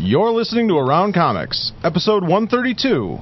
You're listening to Around Comics, episode 132.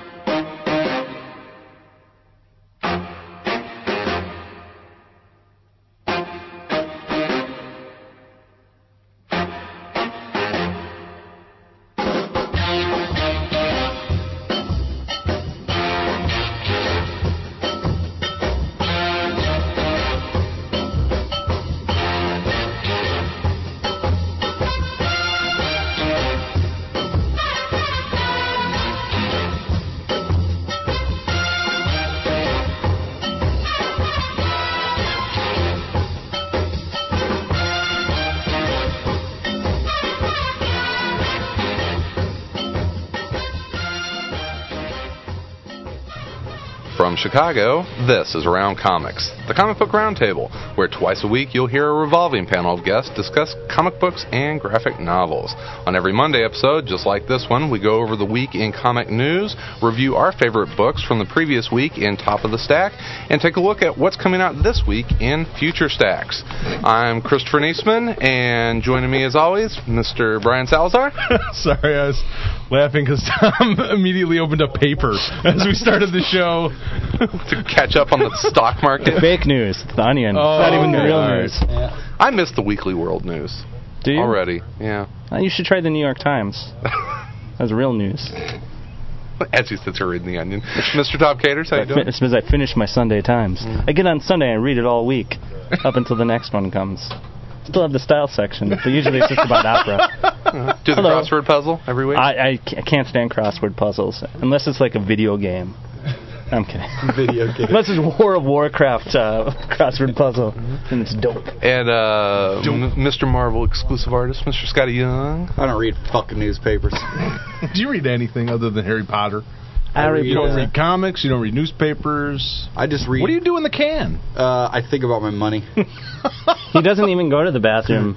From Chicago, this is Around Comics, the comic book roundtable, where twice a week you'll hear a revolving panel of guests discuss comic books and graphic novels. On every Monday episode, just like this one, we go over the week in comic news, review our favorite books from the previous week in Top of the Stack, and take a look at what's coming out this week in Future Stacks. I'm Christopher Niesman, and joining me as always, Mr. Brian Salazar. Sorry, I was laughing because Tom immediately opened a paper as we started the show. To catch up on the stock market. Fake news. It's the Onion. Oh, it's not even the okay. real Right. news. Yeah. I miss the weekly world news. Do you? Already, yeah. You should try the New York Times. That's real news. As he sits here reading The Onion. Mr. Top Caters, how you doing? It's because I finish my Sunday Times. I get on Sunday and read it all week, up until the next one comes. Still have the style section, but usually it's just about opera. Do the crossword puzzle every week? I can't stand crossword puzzles, unless it's like a video game. I'm kidding. Video game. Unless it's World of Warcraft crossword puzzle, and it's dope. And Mr. Marvel exclusive artist, Mr. Scotty Young. I don't read fucking newspapers. Do you read anything other than Harry Potter? You don't read comics, you don't read newspapers. I just read. What do you do in the can? I think about my money. He doesn't even go to the bathroom.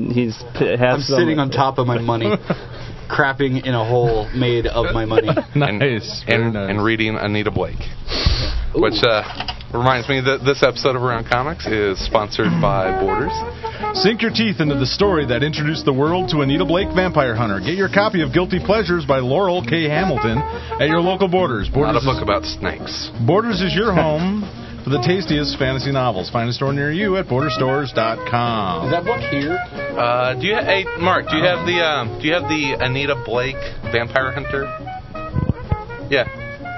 I'm sitting on top of my money, crapping in a hole made of my money. Nice. And reading Anita Blake. Which reminds me that this episode of Around Comics is sponsored by Borders. Sink your teeth into the story that introduced the world to Anita Blake Vampire Hunter. Get your copy of Guilty Pleasures by Laurel K. Hamilton at your local Borders. Not a book about snakes. Borders is your home for the tastiest fantasy novels. Find a store near you at borderstores.com. Is that book here? Hey, Mark, do you have the Anita Blake Vampire Hunter? Yeah.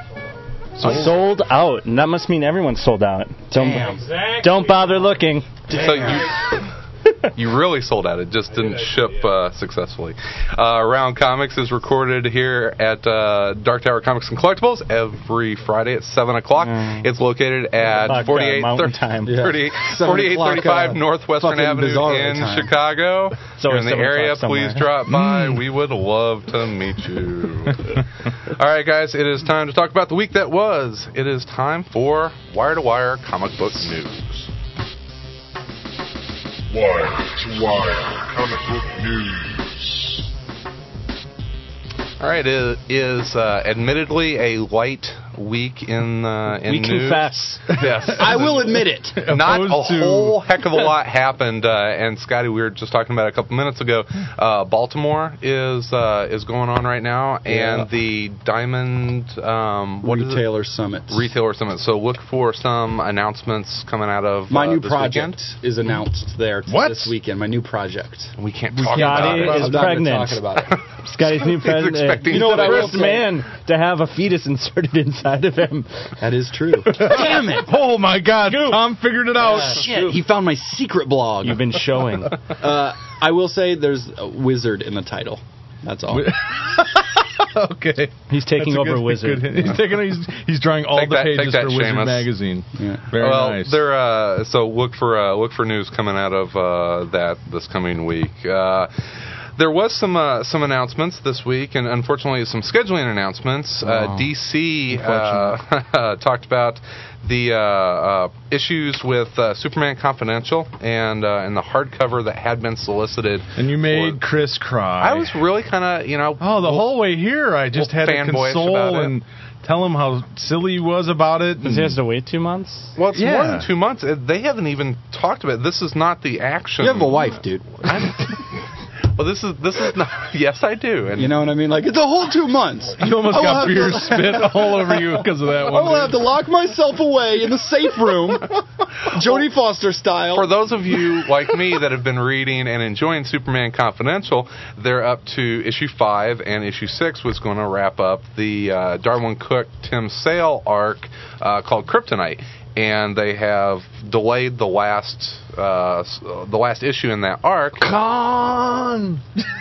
Sold out. And that must mean everyone's sold out. Don't bother looking. So you really sold out. It just didn't ship successfully. Around Comics is recorded here at Dark Tower Comics and Collectibles every Friday at 7 o'clock. It's located at 4835 Northwestern Avenue in Chicago. If you're in the area, please drop by. We would love to meet you. All right, guys, it is time to talk about the week that was. It is time for Wire to Wire comic book news. Wire to Wire comic book news. All right, it is admittedly a light week in we news. Confess. Yes, I will admit it. Not a whole heck of a lot happened. And Scotty, we were just talking about it a couple minutes ago. Baltimore is going on right now, and the Diamond Retailer Summit. Retailer Summit. So look for some announcements coming out of my new this project weekend. is announced there this weekend. My new project. We can't talk about Scotty it. is pregnant. Talking about it. Scotty's new president. You know what? I first man to have a fetus inserted inside of him. That is true. Damn it! Oh my God! Tom figured it out. Shit! He found my secret blog. You've been showing. I will say there's a wizard in the title. That's all. Okay. He's taking over Wizard. He's drawing all the pages for Wizard Seamus. magazine. Yeah. Very nice. So look for news coming out of that this coming week. There was some announcements this week, and unfortunately some scheduling announcements. DC talked about the issues with Superman Confidential and the hardcover that had been solicited. And you made Chris cry. I was really kind of, the whole way here I just had to console and tell him how silly he was about it. Because he has to wait 2 months? Well, it's more than 2 months. They haven't even talked about it. This is not the action. You have a wife, dude. Well, this is not. Yes, I do. And You know what I mean? Like, it's a whole 2 months. You almost I will got have beer to- spit all over you because of that I one. will have to lock myself away in the safe room, Jodie Foster style. for those of you like me that have been reading and enjoying Superman Confidential, they're up to issue 5, and issue 6 was going to wrap up the Darwin Cook Tim Sale arc called Kryptonite, and they have delayed the last issue in that arc. Con!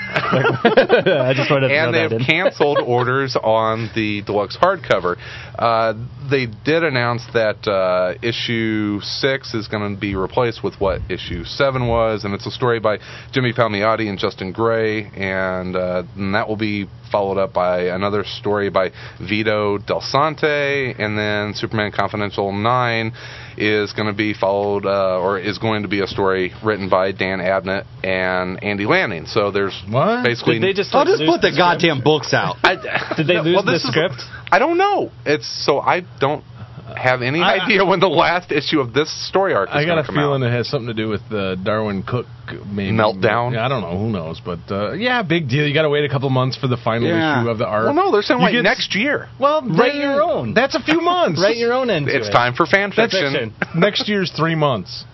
I just wanted to And throw they that have in. canceled orders on the deluxe hardcover. They did announce that issue 6 is going to be replaced with what issue 7 was, and it's a story by Jimmy Palmiotti and Justin Gray, and that will be followed up by another story by Vito Del Sante, and then Superman Confidential 9 is going to be followed, or is going to be a story written by Dan Abnett and Andy Lanning. So there's What? basically... Did they just I'll like, just lose put the script? goddamn books out. Did they lose the this is- script? I don't know. I don't have any idea when the last issue of this story arc is I got going a to come feeling out. it has something to do with Darwin Cook maybe Meltdown? Yeah, I don't know. Who knows? But yeah, big deal. You got to wait a couple months for the final Yeah. issue of the arc. Well, no, they're saying You like get- next year. Well, Write then- your own. That's a few months. Write your own into It's it. time for fan fiction. Fiction. Next year's 3 months.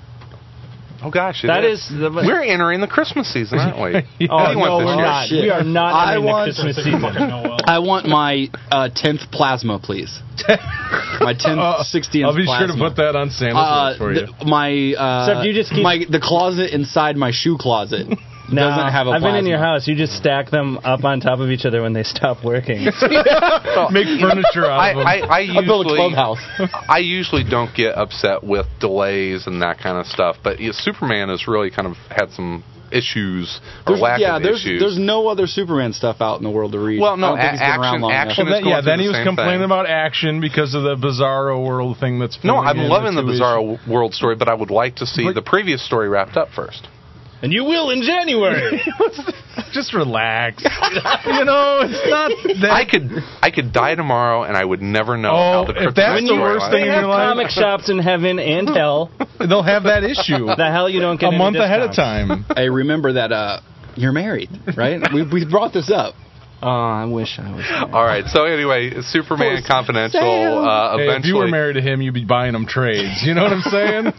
Oh gosh, That is the- We're entering the Christmas season, aren't we? Yeah. Oh, What do you want no, this we're year? not. Shit. We are not I ending the want- Christmas season. I want my 10th plasma, please. My 10th, 16th I'll be plasma. sure to put that on Santa's list for you. My you just keep- the closet inside my shoe closet No, doesn't have a I've been in plasma. your house. You just stack them up on top of each other when they stop working. Make furniture out of them. I I'll build a usually clubhouse. I usually don't get upset with delays and that kind of stuff, but Superman has really kind of had some issues or lack of issues. There's no other Superman stuff out in the world to read. Well, no, I don't think he's been around long enough. action Well, is going yeah, through then the he was same complaining thing. about Action because of the Bizarro World thing that's No, filling I'm in loving the 2 issues. Bizarro World story, but I would like to see But- the previous story wrapped up first. And you will in January. Just relax. You know, it's not that. I could die tomorrow and I would never know how the if that's Kryptonite the worst story thing They in have your life, comic shops in heaven and hell. they'll have that issue The hell you don't get a any month ahead of discounts. time. Hey, remember that you're married, right? we brought this up. Oh, I wish I was. All right. So anyway, Superman Confidential. Hey, Eventually, if you were married to him, you'd be buying him trades. You know what I'm saying?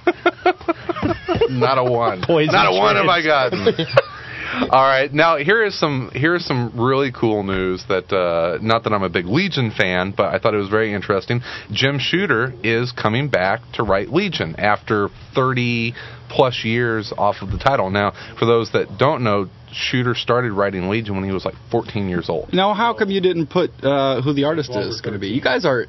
not a one. Poison Not a one have I trades. gotten. All right. Now here is some really cool news that not that I'm a big Legion fan, but I thought it was very interesting. Jim Shooter is coming back to write Legion after 30 plus years off of the title. Now, for those that don't know, Shooter started writing Legion when he was like 14 years old. Now, how come you didn't put who the artist is going to be? You guys are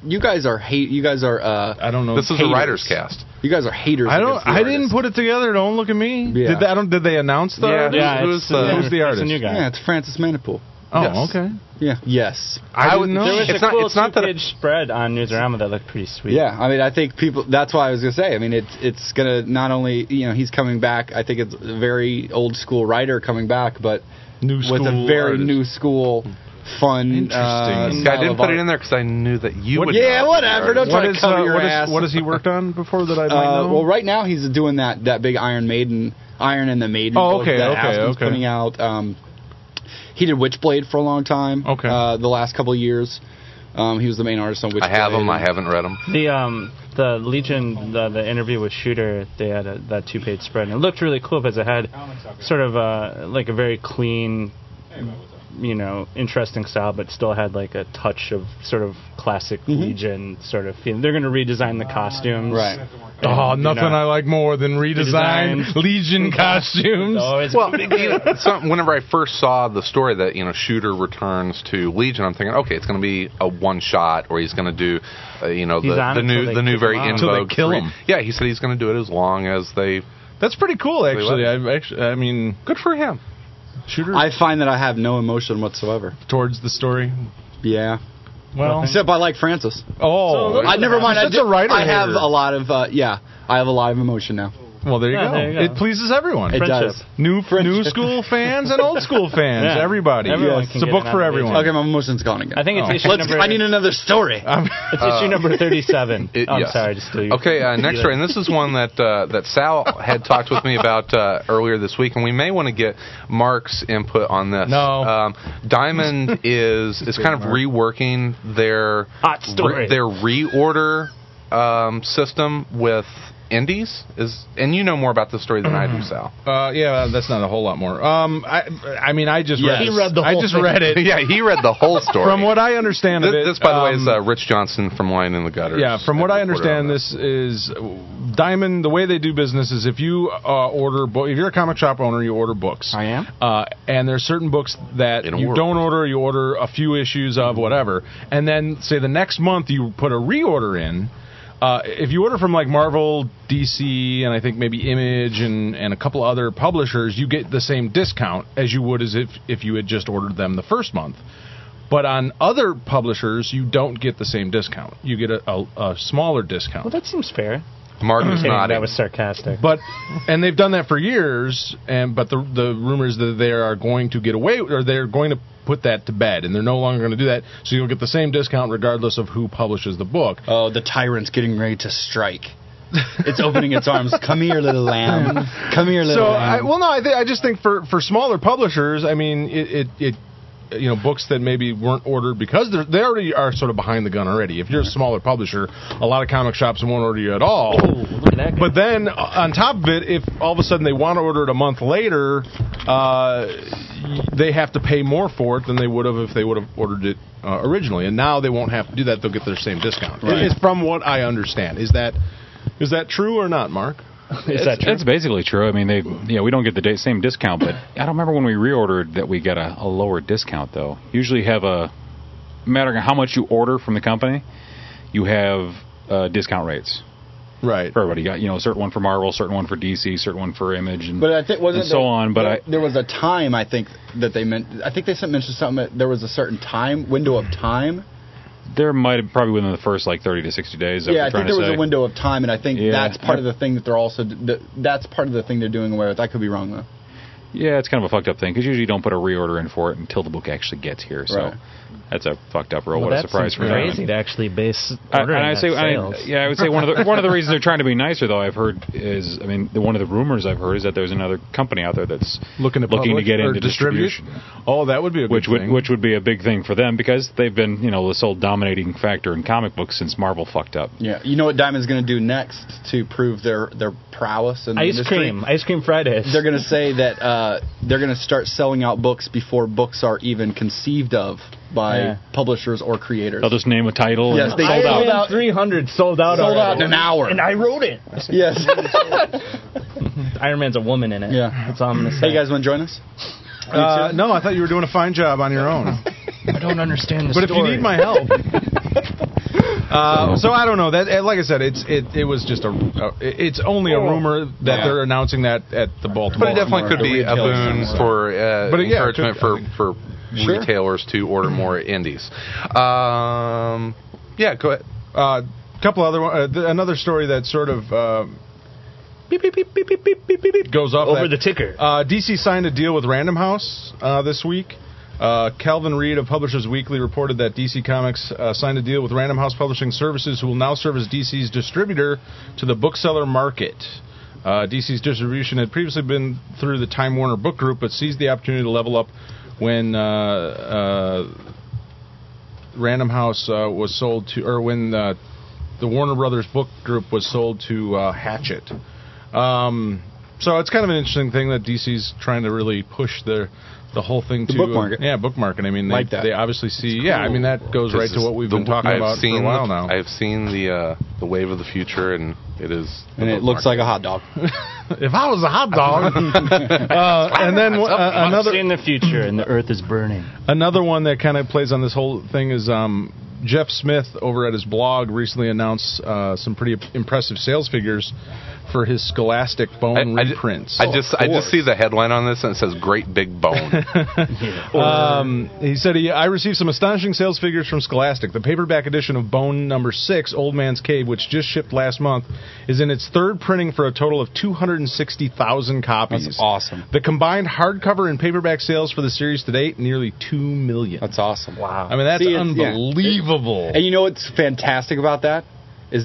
I don't know. This is a haters. writer's cast. You guys are haters. against the I didn't artist. put it together. Don't look at me. Yeah. Did they announce the? Yeah, Who's the artist? It's a new guy. Yeah, it's Francis Manipool. Oh, Yes. okay. Yeah. Yes. I would didn't know. There was It's a not- cool it's not that- two-page spread on Newsarama that looked pretty sweet. Yeah. I mean, I think people. That's why I was going to say. I mean, it's going to not only he's coming back. I think it's a very old school writer coming back, but New with school a very artist. new school, fun. Interesting. I style didn't of put it art. in there because I knew that you would. Yeah, know. whatever. Don't try to cover your ass. What has he worked on before that I might know? Well, right now he's doing that big Iron and the Maiden. Oh, book okay, that okay, Aspen's okay. putting out. He did Witchblade for a long time. Okay. The last couple of years, he was the main artist on Witchblade. I have them. I haven't read them. The Legion, the interview with Shooter, they had that two-page spread, and it looked really cool because it had sort of like a very clean, interesting style, but still had like a touch of sort of classic Legion sort of feeling. They're going to redesign the costumes. Right. Oh, nothing I like more than redesigned Redesigned. Legion costumes. Oh, it's Well, whenever I first saw the story that Shooter returns to Legion, I'm thinking, okay, it's going to be a one shot, or he's going to do, He's on the until they new kick very him out. in Until they vogue. kill him. Yeah, he said he's going to do it as long as they. That's pretty cool, actually. let I mean, Good for him. Shooter I find that I have no emotion whatsoever. towards the story. Yeah. Well, Except I like Francis. oh, So, I never mind. You're such a writer I have hater. a lot of I have a lot of emotion now. Well, there you go. It pleases everyone. It does. New school fans and old school fans. Yeah. Everybody. Everyone It's can a get book an for outreach. everyone. Okay, my emotion's gone again. I think it's issue number... I need another story. It's issue number 37. I'm yes. sorry, just to... Okay, next story, and this is one that Sal had talked with me about earlier this week, and we may want to get Mark's input on this. No. Diamond is kind of reworking their Hot story. their reorder system with indies, and you know more about this story than I do, Sal. Yeah, that's not a whole lot more. I mean, I just read. He read the I whole just thing. read it. Yeah, he read the whole story. From what I understand of it, this, by the way, is Rich Johnson from Lying in the Gutter. Yeah, from what I understand, this is Diamond. The way they do business is if you order, if you're a comic shop owner, you order books. I am. And there's certain books that you don't order. You order a few issues of whatever, and then say the next month you put a reorder in. If you order from like Marvel, DC, and I think maybe Image and a couple other publishers, you get the same discount as you would as if you had just ordered them the first month. But on other publishers, you don't get the same discount. You get a smaller discount. Well, that seems fair. Mark is nodding. That was sarcastic. And they've done that for years. But the rumor is that they are going to get away, or they're going to put that to bed, and they're no longer going to do that. So you'll get the same discount regardless of who publishes the book. Oh, the tyrant's getting ready to strike. It's opening its arms. Come here, little lamb. Come here, little lamb. I just think for smaller publishers, I mean, it books that maybe weren't ordered because they already are sort of behind the gun already. If you're a smaller publisher, a lot of comic shops won't order you at all. Oh, look at that guy. But then on top of it, if all of a sudden they want to order it a month later, they have to pay more for it than they would have if they would have ordered it originally. And now they won't have to do that; they'll get their same discount. Right. It's from what I understand. Is that true or not, Mark? Is that true? It's basically true. I mean, we don't get the same discount, but I don't remember when we reordered that we got a lower discount, though. Usually have no matter how much you order from the company, you have discount rates. Right. For everybody. You got, a certain one for Marvel, certain one for DC, certain one for Image, and but I think there was a time I think that they meant. I think they mentioned something. There was a certain window of time. There might have probably within the first 30 to 60 days. Yeah, I think there was a window of time, and I think that's part of the thing that they're also. That's part of the thing they're doing away with. I could be wrong though. Yeah, it's kind of a fucked up thing because usually you don't put a reorder in for it until the book actually gets here. So right. That's a fucked up rule. What a surprise for them. That's crazy to actually base ordering I would say one of the reasons they're trying to be nicer, though, I've heard is, one of the rumors I've heard is that there's another company out there that's looking to get into distribution. Oh, that would be a good thing. Which would be a big thing for them because they've been, the sole dominating factor in comic books since Marvel fucked up. Yeah, you know what Diamond's going to do next to prove their prowess in the industry? Ice cream Fridays. They're going to say that they're going to start selling out books before books are even conceived of by publishers or creators. They'll just name a title. Yes, they sold out. 300 sold out in an hour. And I wrote it. Yes. Iron Man's a woman in it. Yeah. That's all I'm going to say. Hey, you guys want to join us? No, I thought you were doing a fine job on your own. I don't understand the story. But if you need my help. So I don't know. That, like I said, it was just it's only a rumor that they're announcing that at the Baltimore. But it definitely could be a boon for encouragement for retailers to order more indies. Yeah, go ahead. Couple other another story that sort of beep, beep, beep, beep, beep, beep, beep, beep, goes off over the ticker. DC signed a deal with Random House this week. Calvin Reed of Publishers Weekly reported that DC Comics signed a deal with Random House Publishing Services, who will now serve as DC's distributor to the bookseller market. DC's distribution had previously been through the Time Warner Book Group, but seized the opportunity to level up when Random House was sold to, or when the Warner Brothers Book Group was sold to Hachette. So it's kind of an interesting thing that DC's trying to really push the whole thing to book market. Yeah, book market. I mean, they obviously see. Cool. Yeah, I mean that goes right to what we've been talking about for a while now. I've seen the wave of the future, and it is. And it looks like a hot dog. If I was a hot dog, and then another in the future, and the Earth is burning. Another one that kind of plays on this whole thing is Jeff Smith over at his blog recently announced some pretty impressive sales figures for his Scholastic Bone reprints. I just see the headline on this and it says "Great Big Bone." He said I received some astonishing sales figures from Scholastic. The paperback edition of Bone number 6, Old Man's Cave, which just shipped last month, is in its third printing for a total of 260,000 copies. That's awesome. The combined hardcover and paperback sales for the series to date, nearly 2 million. That's awesome. Wow. I mean, that's unbelievable. And you know what's fantastic about that is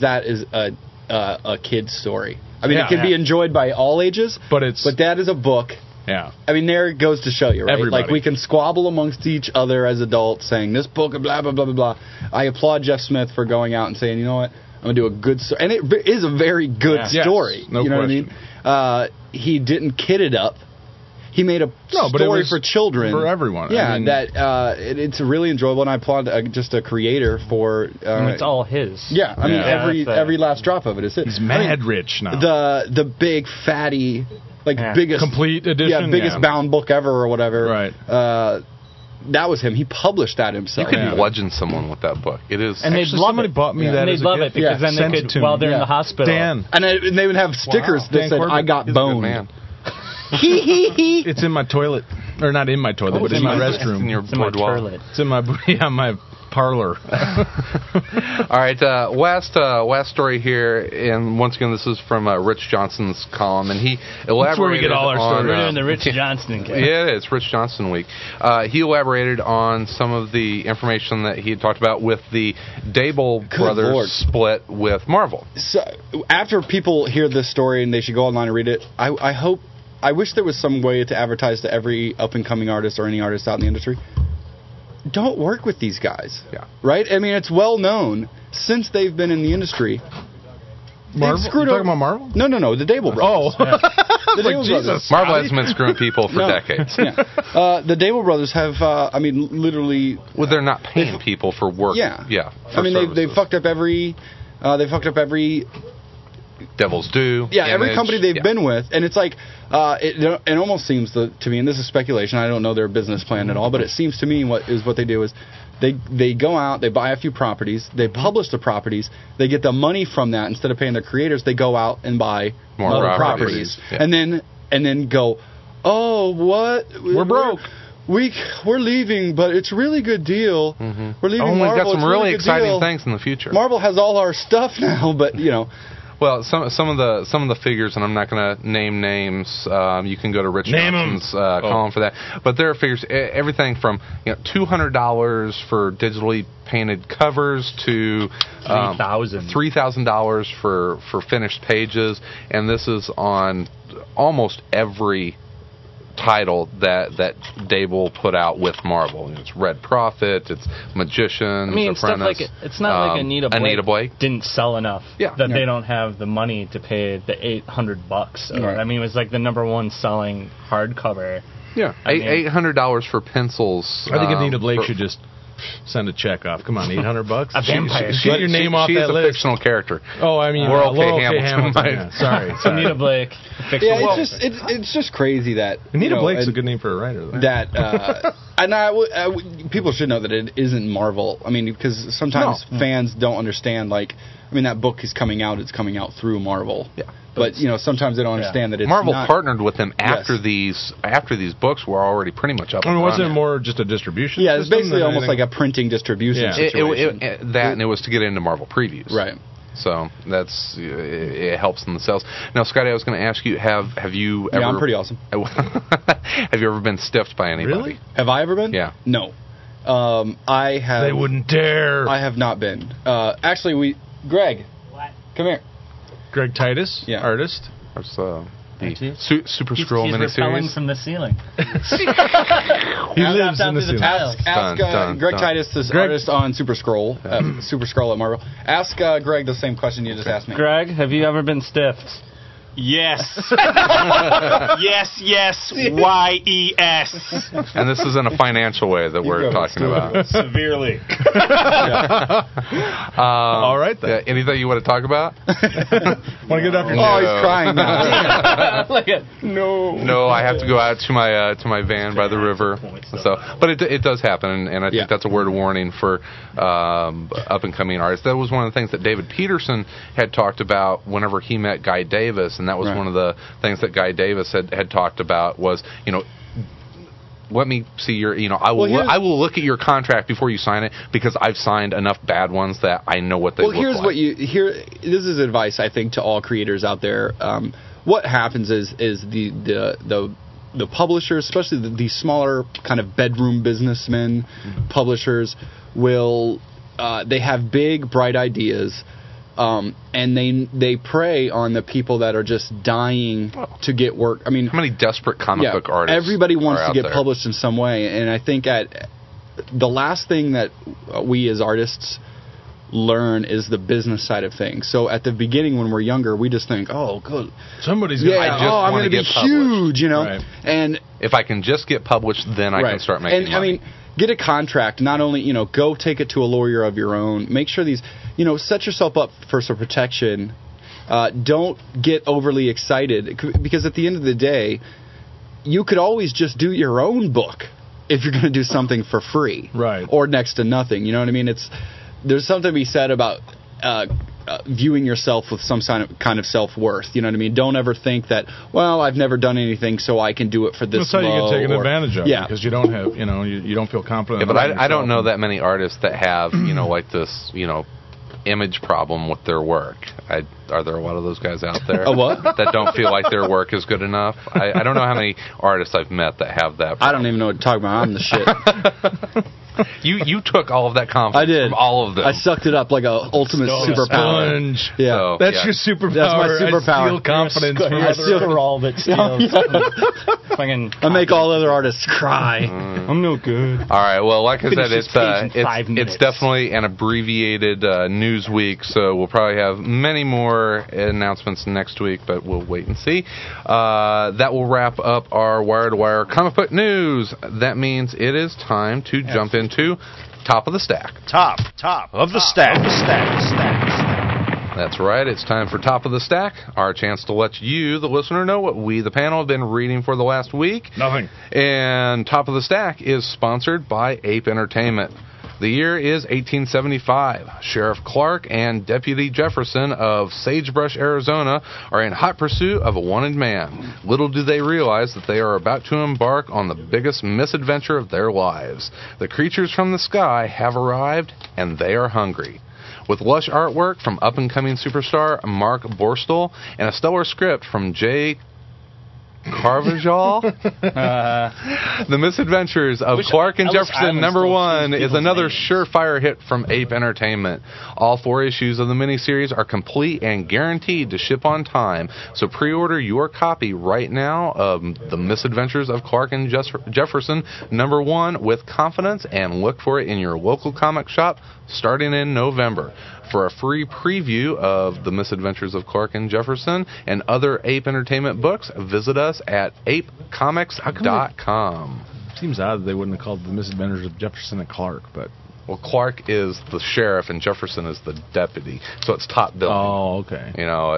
a kid's story. I mean, it can be enjoyed by all ages, but that is a book. Yeah. I mean, there it goes to show you, right? Everybody. Like, we can squabble amongst each other as adults saying, this book, blah, blah, blah, blah, blah. I applaud Jeff Smith for going out and saying, you know what, I'm going to do a good story. And it is a very good story. Yes, no you know question. what I mean? He didn't kid it up. He made a story for children. For everyone. Yeah, I mean, it's really enjoyable, and I applaud just a creator for... it's all his. Yeah, I mean, every last drop of it is his. He's mad rich now. The big, fatty... biggest complete edition, biggest bound book ever or whatever. Right. That was him. He published that himself. You could bludgeon someone with that book. It is. And somebody bought me that. And as they'd a love gift. it because then they could, while they're in the hospital. Dan. And they would have stickers that Dan said, Corbett. "I got He's a good boned." man. It's in my toilet, or not in my toilet, but in my restroom. In your It's in my boudoir. toilet. It's in my parlor. All right, last story here, and once again, this is from Rich Johnson's column, and he elaborated. That's where we get all our on, stories. We're doing the Rich Johnston case. Yeah, it's Rich Johnson week. He elaborated on some of the information that he had talked about with the Dable brothers Lord. split with Marvel. So after people hear this story and they should go online and read it, I wish there was some way to advertise to every up-and-coming artist or any artist out in the industry. Don't work with these guys. Yeah. Right? I mean, it's well known since they've been in the industry. Marvel? They've screwed You over. talking about Marvel? No, the Dable brothers. Oh. The Dable Jesus. brothers. Marvel has been screwing people for decades. Yeah. The Dable brothers have, literally... Well, they're not paying people for work. Yeah. Yeah. I mean, they fucked up every... Devil's Due. Yeah, every Image. company they've been with, and it's like it almost seems to me, and this is speculation. I don't know their business plan at all, but it seems to me what they do is they go out, they buy a few properties, they publish the properties, they get the money from that instead of paying their creators. They go out and buy More other properties. Yeah. and then go, oh, what? We're broke. We're leaving, but it's a really good deal. Mm-hmm. We're leaving. We've Marvel. got some It's a really good exciting deal. things in the future. Marvel has all our stuff now, but Well, some of the figures, and I'm not going to name names. You can go to Rich Name Johnson's column for that. But there are figures, everything from $200 for digitally painted covers to $3,000 for finished pages, and this is on almost every title that Dable put out with Marvel. It's Red Prophet, it's Magicians, I mean, stuff Apprentice. like it's not like Anita Blake didn't sell enough that they don't have the money to pay the $800. Right. I mean, it was like the #1 selling hardcover. Yeah, $800 for pencils. I think Anita Blake should just send a check off. Come on, $800. A vampire. Get your name off that She's a list. fictional character. Oh, I mean, Laurel K. Laurel Hamilton. Yeah, sorry. Anita Blake. Yeah, it's just crazy that Anita Blake's a good name for a writer. Though. And people should know that it isn't Marvel. I mean, because sometimes fans don't understand. That book is coming out. It's coming out through Marvel. Yeah. But sometimes they don't understand that it's Marvel not, partnered with them after these books were already pretty much up. I mean, and wasn't it running. more just a distribution? Yeah, it's system basically than almost anything? like a printing distribution Yeah. situation. And it was to get into Marvel previews. Right. So it helps in the sales. Now, Scotty, I was going to ask you: Have you ever? Yeah, I'm pretty awesome. Have you ever been stiffed by anybody? Really? Have I ever been? Yeah. No. I have. They wouldn't dare. I have not been. Actually, Greg. What? Come here. Greg Titus, artist. That's the Super He's Scroll repelling miniseries. from the ceiling. He lives in the ceiling. Ask Greg Titus, this artist on Super Scroll, Super Scroll at Marvel. Ask Greg the same question you just asked me. Greg, have you ever been stiffed? Yes. yes. Y-E-S. And this is in a financial way that we're talking about. Severely. All right, then. Anything you want to talk about? Want to get it off your Oh, he's crying now. No, I have to go out to my van by the river. So, but it does happen, and I think that's a word of warning for up and coming artists. That was one of the things that David Peterson had talked about whenever he met Guy Davis, and that was one of the things that Guy Davis had talked about was, let me see your, I will look at your contract before you sign it because I've signed enough bad ones that I know what they look like. This is advice I think to all creators out there. What happens is the publishers, especially these smaller kind of bedroom businessmen, publishers will they have big bright ideas. And they prey on the people that are just dying to get work. I mean, how many desperate comic book artists? Everybody wants to get published in some way, and I think the last thing that we as artists learn is the business side of things. So at the beginning, when we're younger, we just think, "Oh, good, somebody's gonna, I'm going to be huge," Right. And if I can just get published, then I can start making money. I mean, get a contract. Not only go take it to a lawyer of your own. Make sure these. Set yourself up for some protection. Don't get overly excited because at the end of the day, you could always just do your own book if you're going to do something for free, right? Or next to nothing. You know what I mean? There's something to be said about viewing yourself with some kind of self-worth. You know what I mean? Don't ever think that, well, I've never done anything, so I can do it for this. That's how you get taken advantage of. Yeah, because you don't have, you don't feel confident. Yeah, but I don't know that many artists that have, like this, image problem with their work. Are there a lot of those guys out there that don't feel like their work is good enough? I don't know how many artists I've met that have that problem. I don't even know what to talk about. I'm the shit. You took all of that confidence from all of them. I sucked it up like a ultimate superpower. Sponge. Yeah, that's your superpower. That's my superpower. I steal confidence from I steal all of it. I make all other artists cry. I'm no good. All right. Well, like I said, it's definitely an abbreviated news week, so we'll probably have many more announcements next week, but we'll wait and see. That will wrap up our Wire to Wire comic book news. That means it is time to jump into Top of the Stack. Top of the stack. That's right. It's time for Top of the Stack, our chance to let you, the listener, know what we, the panel, have been reading for the last week. Nothing. And Top of the Stack is sponsored by Ape Entertainment. The year is 1875. Sheriff Clark and Deputy Jefferson of Sagebrush, Arizona, are in hot pursuit of a wanted man. Little do they realize that they are about to embark on the biggest misadventure of their lives. The creatures from the sky have arrived, and they are hungry. With lush artwork from up-and-coming superstar Mark Borstel and a stellar script from Jay Carvajal. The Misadventures of Clark and Jefferson #1 is another surefire hit from Ape Entertainment. All 4 issues of the miniseries are complete and guaranteed to ship on time, so pre-order your copy right now of The Misadventures of Clark and Jefferson #1 with confidence, and look for it in your local comic shop starting in November. For a free preview of The Misadventures of Clark and Jefferson and other Ape Entertainment books, visit us at apecomics.com. Seems odd that they wouldn't have called The Misadventures of Jefferson and Clark, but... Well, Clark is the sheriff and Jefferson is the deputy, so it's top billing. Oh, okay.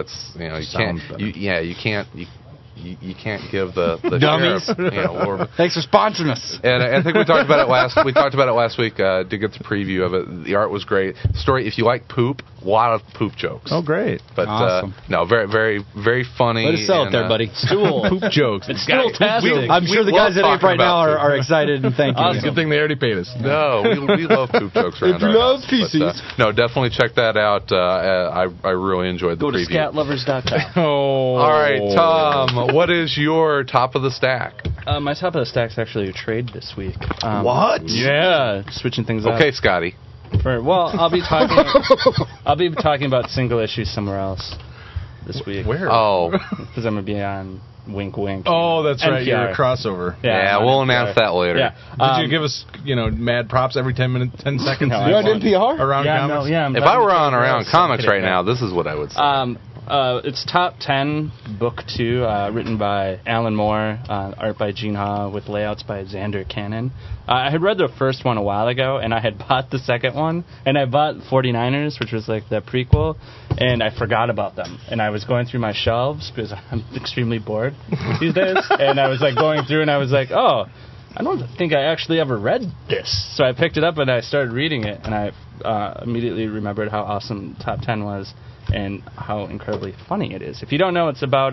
You can't give the dummies. Sheriff, Thanks for sponsoring us. And I think we talked about it last. We talked about it last week. Did get the preview of it. The art was great. The story, if you like poop, a lot of poop jokes. Oh, great! But awesome. No, very, very, very funny. Let us sell it there, buddy. Stool poop jokes. It's stool-tastic. I'm sure the guys at Ape right now are excited and thank you. Awesome. Good thing they already paid us. No, we love poop jokes around If you love feces. No, definitely check that out. I really enjoyed the preview. Go to scatlovers.com. Oh. All right, Tom, what is your top of the stack? My top of the stack's actually a trade this week. What? Yeah, switching things up. Okay, Scotty. I'll be talking. I'll be talking about single issues somewhere else this week. Where? Oh, because I'm gonna be on Wink Wink. Oh, that's right. NPR. You're a crossover. Yeah, we'll announce that later. Yeah. Did you give us, mad props every 10 seconds? No, You're on NPR? Around Yeah, comics? no, yeah. If I were on Around Comics right now, this is what I would say. It's Top 10, Book 2, written by Alan Moore, art by Gene Ha, with layouts by Xander Cannon. I had read the first one a while ago, and I had bought the second one, and I bought 49ers, which was like the prequel, and I forgot about them. And I was going through my shelves, because I'm extremely bored these days, and I was like going through, and I was like, oh, I don't think I actually ever read this. So I picked it up, and I started reading it, and I immediately remembered how awesome Top 10 was, and how incredibly funny it is. If you don't know, it's about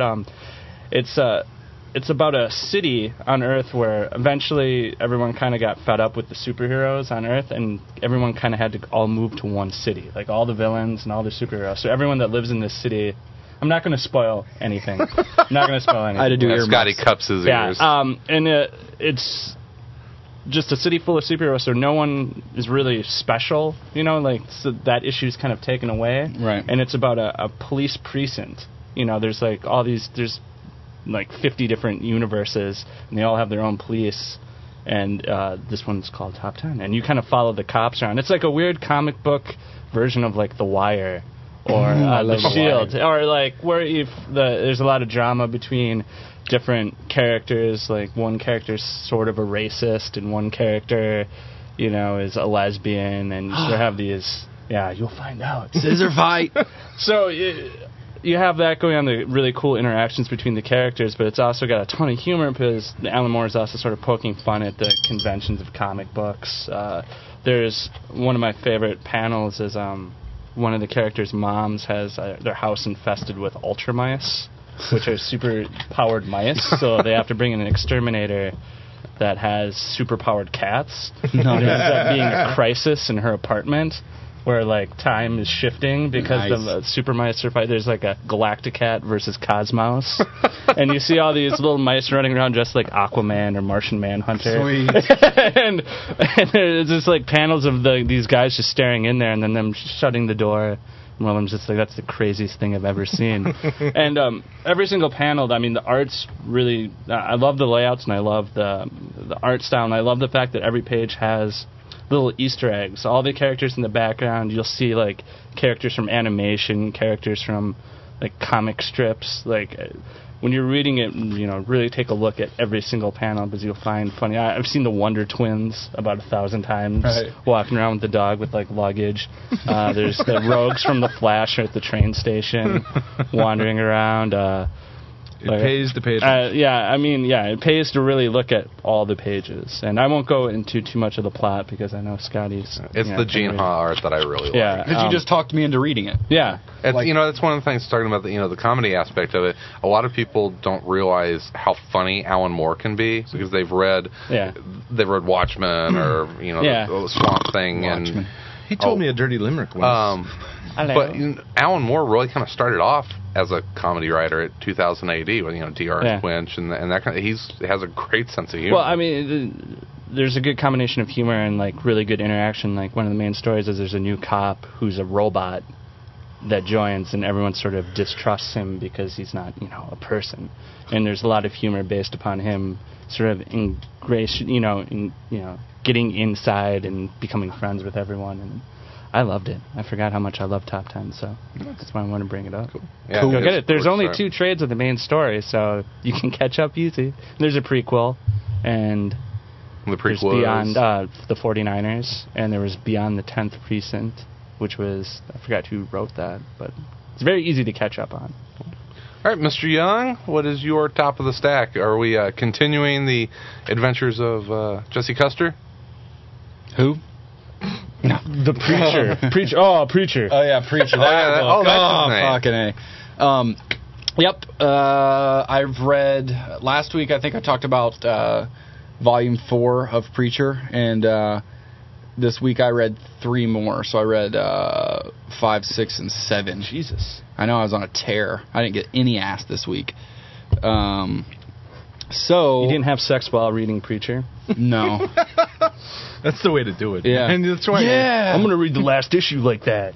it's about a city on Earth where eventually everyone kind of got fed up with the superheroes on Earth, and everyone kind of had to all move to one city, like all the villains and all the superheroes. So everyone that lives in this city, I'm not going to spoil anything. I'm not going to spoil anything. I had to do earmuffs. Scotty cups his ears. And it's just a city full of superheroes, so no one is really special, like, so that issue's kind of taken away. Right. And it's about a police precinct. There's like there's like 50 different universes, and they all have their own police, and this one's called Top 10. And you kind of follow the cops around. It's like a weird comic book version of like The Wire, or The Shield, or like where there's a lot of drama between different characters. Like one character's sort of a racist, and one character, is a lesbian, and you sort of have these. Yeah, you'll find out. Scissor fight. So you have that going on, the really cool interactions between the characters, but it's also got a ton of humor because Alan Moore is also sort of poking fun at the conventions of comic books. There's one of my favorite panels is one of the characters' moms has their house infested with ultra mice, which are super powered mice, so they have to bring in an exterminator that has super powered cats. And it ends up being a crisis in her apartment where like time is shifting because the super mice are fighting. There's like a Galacticat versus Cosmos, and you see all these little mice running around just like Aquaman or Martian Manhunter. Sweet. and there's just like panels of these guys just staring in there, and then them shutting the door. And I'm just like, that's the craziest thing I've ever seen. And every single panel, I mean, the art's really. I love the layouts, and I love the art style, and I love the fact that every page has little Easter eggs. All the characters in the background, you'll see like characters from animation, characters from like comic strips. Like when you're reading it, really take a look at every single panel because you'll find funny. I've seen the Wonder Twins about 1,000 times walking around with the dog with like luggage. There's the Rogues from the Flash at the train station wandering around. It pays to pay attention. It pays to really look at all the pages. And I won't go into too much of the plot because I know Scotty's... It's the Gene Ha art that I really like. Because you just talked me into reading it. Yeah. It's, that's one of the things talking about the comedy aspect of it. A lot of people don't realize how funny Alan Moore can be because they've read Watchmen or the Swamp Thing. Watchmen. And he told me a dirty limerick once. But Alan Moore really kind of started off as a comedy writer at 2000 AD with DR Quinch and that kind of. He has a great sense of humor. Well, I mean, there's a good combination of humor and like really good interaction. Like one of the main stories is there's a new cop who's a robot that joins, and everyone sort of distrusts him because he's not a person. And there's a lot of humor based upon him sort of getting inside and becoming friends with everyone. And I loved it. I forgot how much I love Top 10, so that's why I want to bring it up. Cool. Yeah, Go get it. There's only 2 trades of the main story, so you can catch up easy. There's a prequel, and the there's Beyond the 49ers, and there was Beyond the 10th Precinct, which was, I forgot who wrote that, but it's very easy to catch up on. All right, Mr. Young, what is your top of the stack? Are we continuing the adventures of Jesse Custer? Who? No. The Preacher. Preacher. Oh, Preacher. Oh, yeah, Preacher. Fucking A. Yep. I've read... Last week, I think I talked about Volume 4 of Preacher, and this week I read 3 more. So I read 5, 6, and 7. Jesus. I know I was on a tear. I didn't get any ass this week. So... You didn't have sex while reading Preacher? No. That's the way to do it. Yeah. And that's why I'm going to read the last issue like that.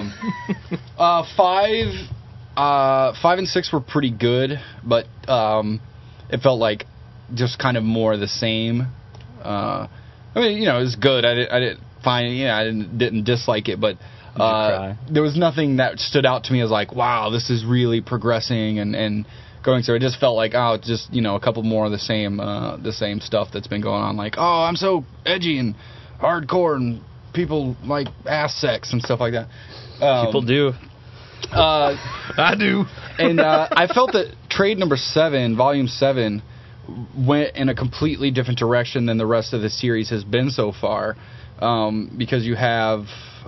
5 and 6 were pretty good, but it felt like just kind of more the same. I mean, it was good. I find, I didn't dislike it, but there was nothing that stood out to me as like, wow, this is really progressing and going through. It just felt like, it's just a couple more of the same stuff that's been going on. Like, I'm so edgy and hardcore and people like ass sex and stuff like that. People do. I do. And I felt that trade number 7, volume 7, went in a completely different direction than the rest of the series has been so far, because you have,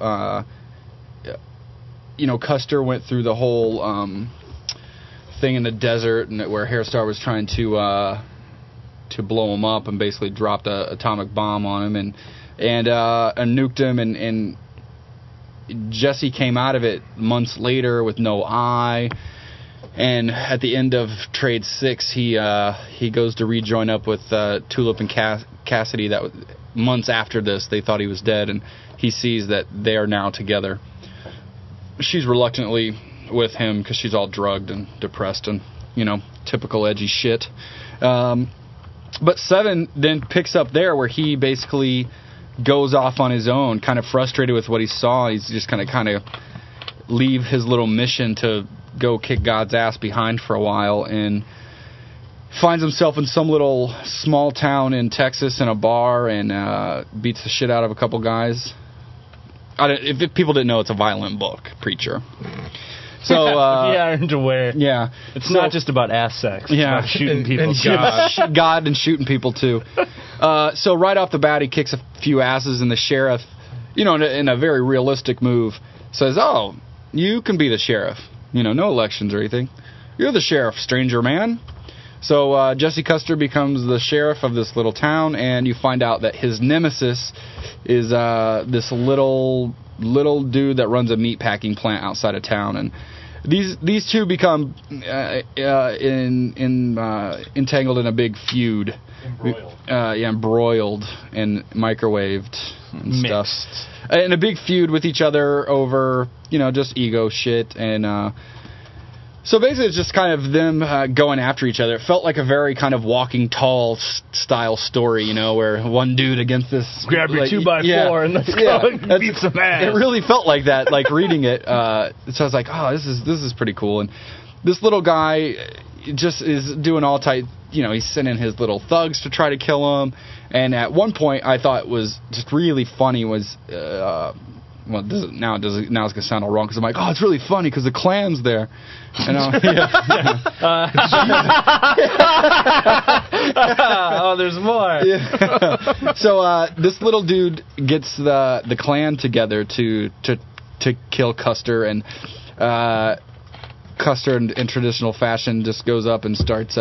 Custer went through the whole thing in the desert, and where Hairstar was trying to blow him up and basically dropped an atomic bomb on him and nuked him, and Jesse came out of it months later with no eye. And at the end of Trade 6, he goes to rejoin up with Tulip and Cassidy. That was, months after this, they thought he was dead, and he sees that they are now together. She's reluctantly with him because she's all drugged and depressed and, typical edgy shit. But 7 then picks up there where he basically goes off on his own, kind of frustrated with what he saw. He's just going to kind of leave his little mission to go kick God's ass behind for a while, and finds himself in some little small town in Texas in a bar and beats the shit out of a couple guys. If people didn't know, it's a violent book, Preacher. So if you aren't aware, it's not just about ass sex. It's about shooting people. And God and shooting people too. So right off the bat, he kicks a few asses, and the sheriff, in a very realistic move, says, "Oh, you can be the sheriff. No elections or anything. You're the sheriff, stranger man." So Jesse Custer becomes the sheriff of this little town, and you find out that his nemesis is this little dude that runs a meatpacking plant outside of town, and these two become entangled in a big feud. Embroiled and microwaved and stuff. In a big feud with each other over, just ego shit. And so basically it's just kind of them going after each other. It felt like a very kind of Walking Tall style story, where one dude against this... Grab your 2x4 and let's go and beat some ass. It really felt like that, like reading it. So I was like, this is pretty cool. And this little guy just is doing all type... he's sending his little thugs to try to kill him. And at one point, I thought was just really funny was, now it's going to sound all wrong because I'm like, it's really funny because the Klan's there. There's more. Yeah. So this little dude gets the Klan together to kill Custer, and Custer in traditional fashion just goes up and starts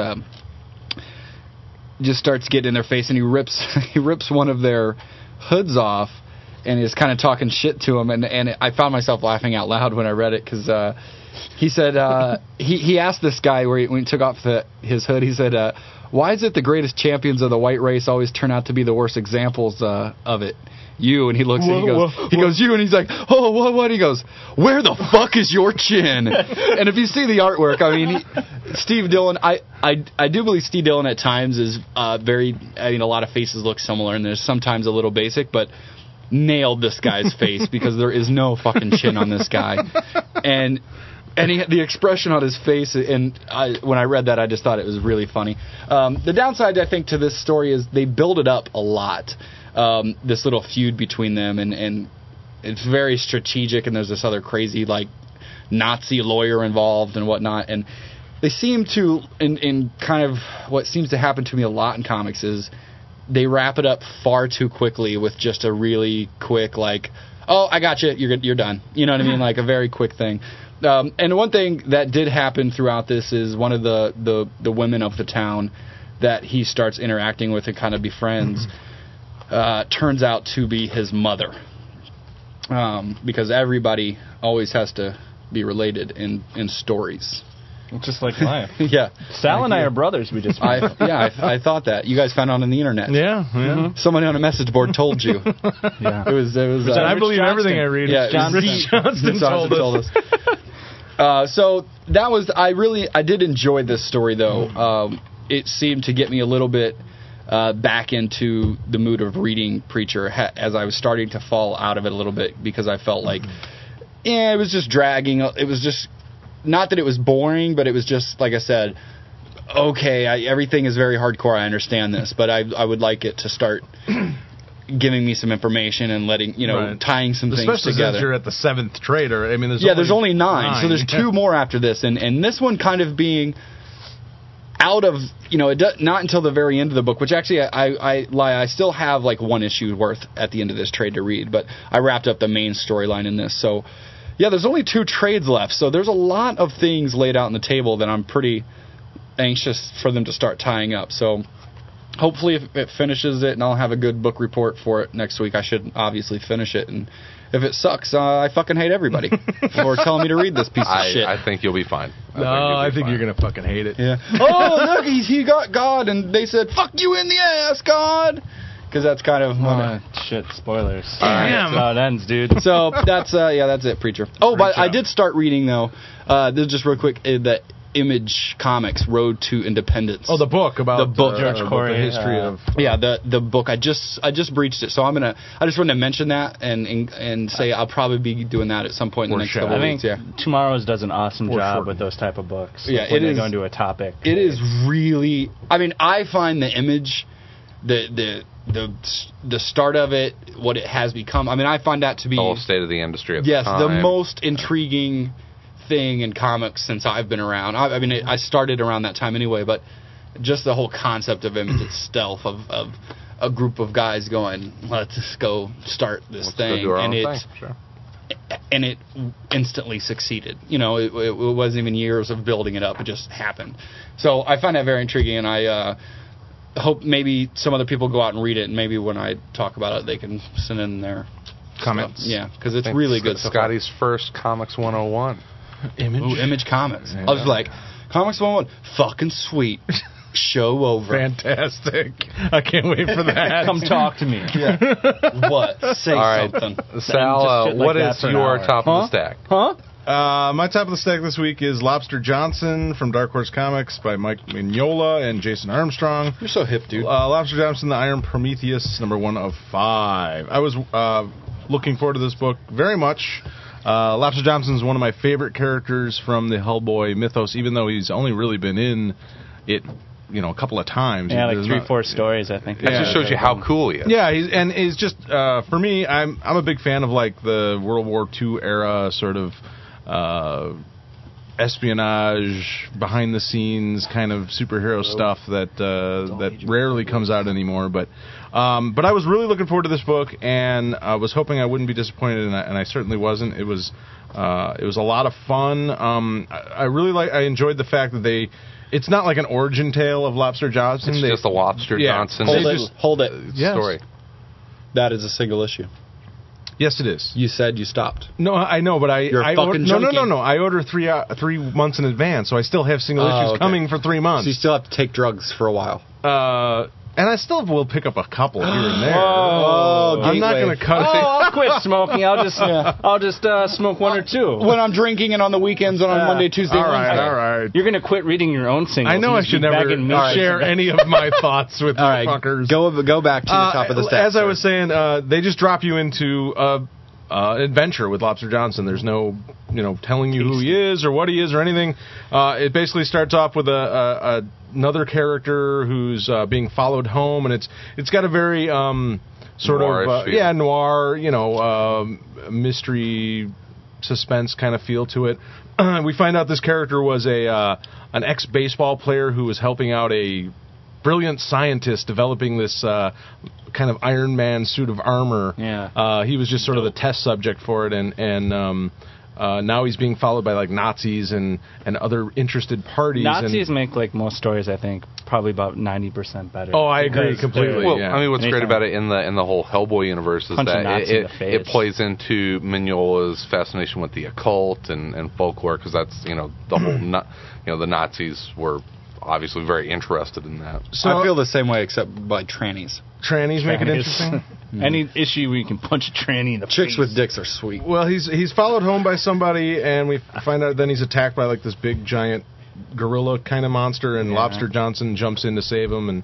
getting in their face, and he rips one of their hoods off and is kind of talking shit to him, and I found myself laughing out loud when I read it because he said he asked this guy when he took off his hood, he said, why is it the greatest champions of the white race always turn out to be the worst examples of it? You. And he looks and he goes you, and he's like, what? He goes, where the fuck is your chin? And if you see the artwork, I mean, Steve Dillon, I do believe Steve Dillon at times is very, a lot of faces look similar, and there's sometimes a little basic, but nailed this guy's face because there is no fucking chin on this guy. And the expression on his face, and when I read that, I just thought it was really funny. The downside, I think, to this story is they build it up a lot. This little feud between them, and it's very strategic, and there's this other crazy Nazi lawyer involved and whatnot, and they seem to, in kind of what seems to happen to me a lot in comics, is they wrap it up far too quickly with just a really quick I got you, you're done, you know what I mean, like a very quick thing. And one thing that did happen throughout this is one of the women of the town that he starts interacting with and kind of befriends turns out to be his mother, because everybody always has to be related in stories. Just like life. Yeah. Sal and I are brothers. We just I thought that. You guys found out on the internet. Yeah. Mm-hmm. Somebody on a message board told you. Yeah. It was. I believe everything I read. Yeah, Rich Johnston told us. So that was. I did enjoy this story though. It seemed to get me a little bit back into the mood of reading Preacher as I was starting to fall out of it a little bit because I felt like, it was just dragging. It was just, not that it was boring, but it was just, like I said, okay, everything is very hardcore, I understand this, but I would like it to start giving me some information and letting, tying some things Especially together. Since you're at the 7th trader. I mean, there's only 9, so there's 2 more after this, and this one kind of being out of, not until the very end of the book, which actually I lie, I still have like 1 issue worth at the end of this trade to read, but I wrapped up the main storyline in this, so yeah, there's only 2 trades left, so there's a lot of things laid out on the table that I'm pretty anxious for them to start tying up, so hopefully if it finishes it, and I'll have a good book report for it next week. I should obviously finish it, and if it sucks, I fucking hate everybody for telling me to read this piece of shit. I think you'll be fine. I think you're going to fucking hate it. Yeah. Oh, look, he got God, and they said, fuck you in the ass, God! Because that's kind of... shit, spoilers. Damn. That's how it ends, dude. So, that's it, Preacher. Oh, but I did start reading, though, this is just real quick, the Image Comics Road to Independence. Oh, the book about the book, George Corey, the history of. Yeah, the book. I just breached it, so I just wanted to mention that and say I'll probably be doing that at some point in the next couple of weeks. Yeah, Tomorrow's does an awesome job with those type of books. Yeah, when they go into a topic. It is really. I mean, I find the Image, the start of it, what it has become. I mean, I find that to be the whole state of the industry at the time. the most intriguing thing in comics since I've been around. I mean, I started around that time anyway, but just the whole concept of Image itself, of a group of guys going, let's go start this thing, and it instantly succeeded. It wasn't even years of building it up; it just happened. So I find that very intriguing, and I hope maybe some other people go out and read it, and maybe when I talk about it, they can send in their comments. Yeah, because it's really good. Scotty's first Comics 101. Image Comics. Yeah. I was like, Comics 101, fucking sweet. Show over. Fantastic. I can't wait for that. Come talk to me. Yeah. What? Say something. Sal, what is your top of the stack? My top of the stack this week is Lobster Johnson from Dark Horse Comics by Mike Mignola and Jason Armstrong. You're so hip, dude. Lobster Johnson, The Iron Prometheus, number 1 of 5. I was looking forward to this book very much. Lobster Johnson is one of my favorite characters from the Hellboy mythos, even though he's only really been in it, a couple of times. Yeah, like 3-4 stories, I think. That just shows you how cool he is. Yeah, he's just for me. I'm a big fan of like the World War II era sort of espionage, behind the scenes kind of superhero stuff that rarely comes out anymore. But I was really looking forward to this book, and I was hoping I wouldn't be disappointed, and I certainly wasn't. It was a lot of fun. I enjoyed the fact that it's not like an origin tale of Lobster Johnson. It's just a Lobster Johnson Hold it. story. That is a single issue. Yes, it is. You said you stopped. No, I know, but You're fucking junkie. No. I order 3 months in advance, so I still have single issues coming for 3 months. So you still have to take drugs for a while. And I still will pick up a couple here and there. I'm not going to cut it. I'll quit smoking. I'll just smoke 1 or 2 when I'm drinking and on the weekends on Monday, Tuesday, Wednesday. All right. You're going to quit reading your own singles. I know I should never share any of my thoughts with you fuckers. Go back to the top of the stack. As I was saying, they just drop you into adventure with Lobster Johnson. There's no, telling you who he is or what he is or anything. It basically starts off with another character who's being followed home, and it's got a very sort of noir, mystery suspense kind of feel to it. We find out this character was an ex-baseball player who was helping out a brilliant scientist developing this kind of Iron Man suit of armor. Yeah. He was just sort of the test subject for it, and now he's being followed by like Nazis and other interested parties. Nazis make like most stories, I think, probably about 90% better. Oh, I agree completely. Well, yeah. I mean, what's great about it in the whole Hellboy universe is that it plays into Mignola's fascination with the occult and folklore, because that's the whole the Nazis were obviously very interested in that. So I feel the same way, except by trannies. Trannies make it interesting. Any issue where you can punch a tranny in the Chicks face. with dicks are sweet. Well, he's followed home by somebody, and we find out then he's attacked by like this big giant gorilla kind of monster, and Lobster Johnson jumps in to save him, and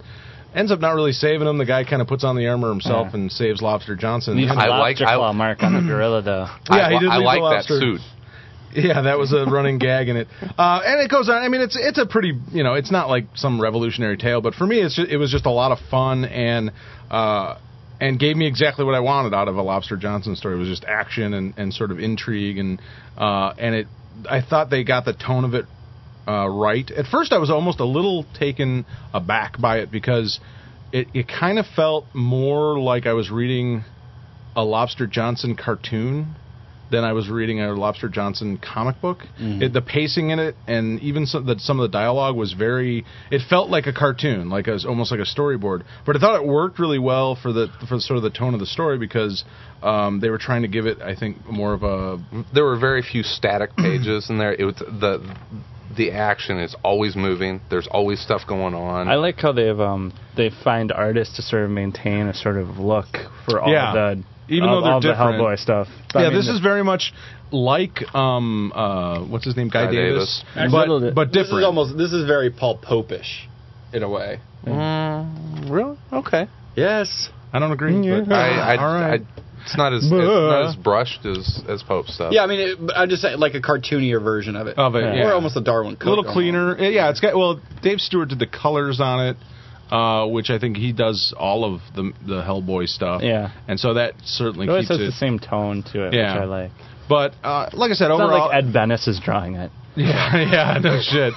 ends up not really saving him. The guy kind of puts on the armor himself and saves Lobster Johnson. Leaves a lobster claw mark on the gorilla, though. Yeah, he did. I leave like the that lobster. suit. Yeah, that was a running gag in it, and it goes on. I mean, it's a pretty, it's not like some revolutionary tale, but for me, it was just a lot of fun and gave me exactly what I wanted out of a Lobster Johnson story. It was just action and sort of intrigue, and I thought they got the tone of it right. At first, I was almost a little taken aback by it because it kind of felt more like I was reading a Lobster Johnson cartoon than I was reading a Lobster Johnson comic book. The pacing in it, and even some of the dialogue was it felt like a cartoon, like almost like a storyboard. But I thought it worked really well for sort of the tone of the story because they were trying to give it, I think, more of a. There were very few static pages in there. It was the action is always moving. There's always stuff going on. I like how they find artists to sort of maintain a sort of look for all the. Even though they're all different. the Hellboy stuff. Yeah, this is very much like what's his name, Guy Davis, but different. This is very Paul Pope-ish in a way. Really? Okay. Yes. I don't agree. But, all right. It's not as brushed as Pope's stuff. Yeah, I mean, I'm just saying like a cartoonier version of it. Or almost a Darwin Cook. A little cleaner. Yeah, it's got. Well, Dave Stewart did the colors on it. Which I think he does all of the Hellboy stuff. Yeah. And so that certainly always keeps has the same tone to it, which I like. But, like I said, it's overall. Not like Ed Benes is drawing it. Yeah, no shit.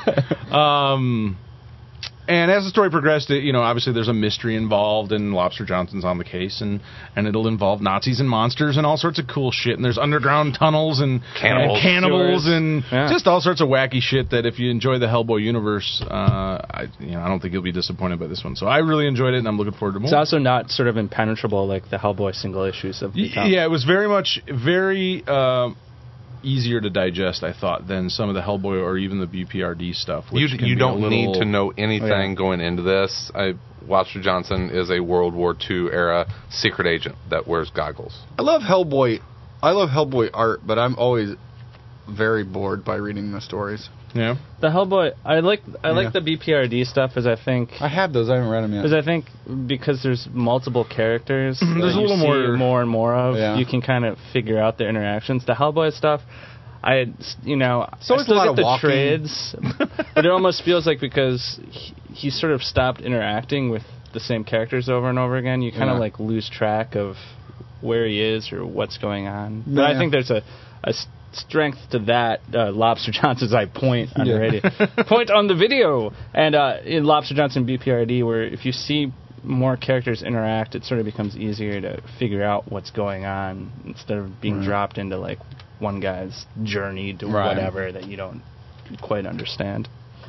And as the story progressed, obviously there's a mystery involved, and Lobster Johnson's on the case, and it'll involve Nazis and monsters and all sorts of cool shit. And there's underground tunnels and cannibals and just all sorts of wacky shit that if you enjoy the Hellboy universe, I don't think you'll be disappointed by this one. So I really enjoyed it, and I'm looking forward to more. It's also not sort of impenetrable like the Hellboy single issues of become. Yeah, it was very easier to digest, I thought, than some of the Hellboy or even the BPRD stuff. You don't need to know anything going into this. Lobster Johnson is a World War II era secret agent that wears goggles. I love Hellboy art, but I'm always very bored by reading the stories. Yeah. The Hellboy, I like the BPRD stuff, as I think. I have those. I haven't read them yet. Because I think there's multiple characters. There's a little more and more of. Yeah. You can kind of figure out their interactions. The Hellboy stuff, I still get the trades, but it almost feels like because he sort of stopped interacting with the same characters over and over again, you kind of like lose track of where he is or what's going on. But I think there's a strength to that. Lobster Johnson's I point on the radio. Point on the video. And in Lobster Johnson BPRD, where if you see more characters interact, it sort of becomes easier to figure out what's going on instead of being dropped into like one guy's journey to whatever that you don't quite understand.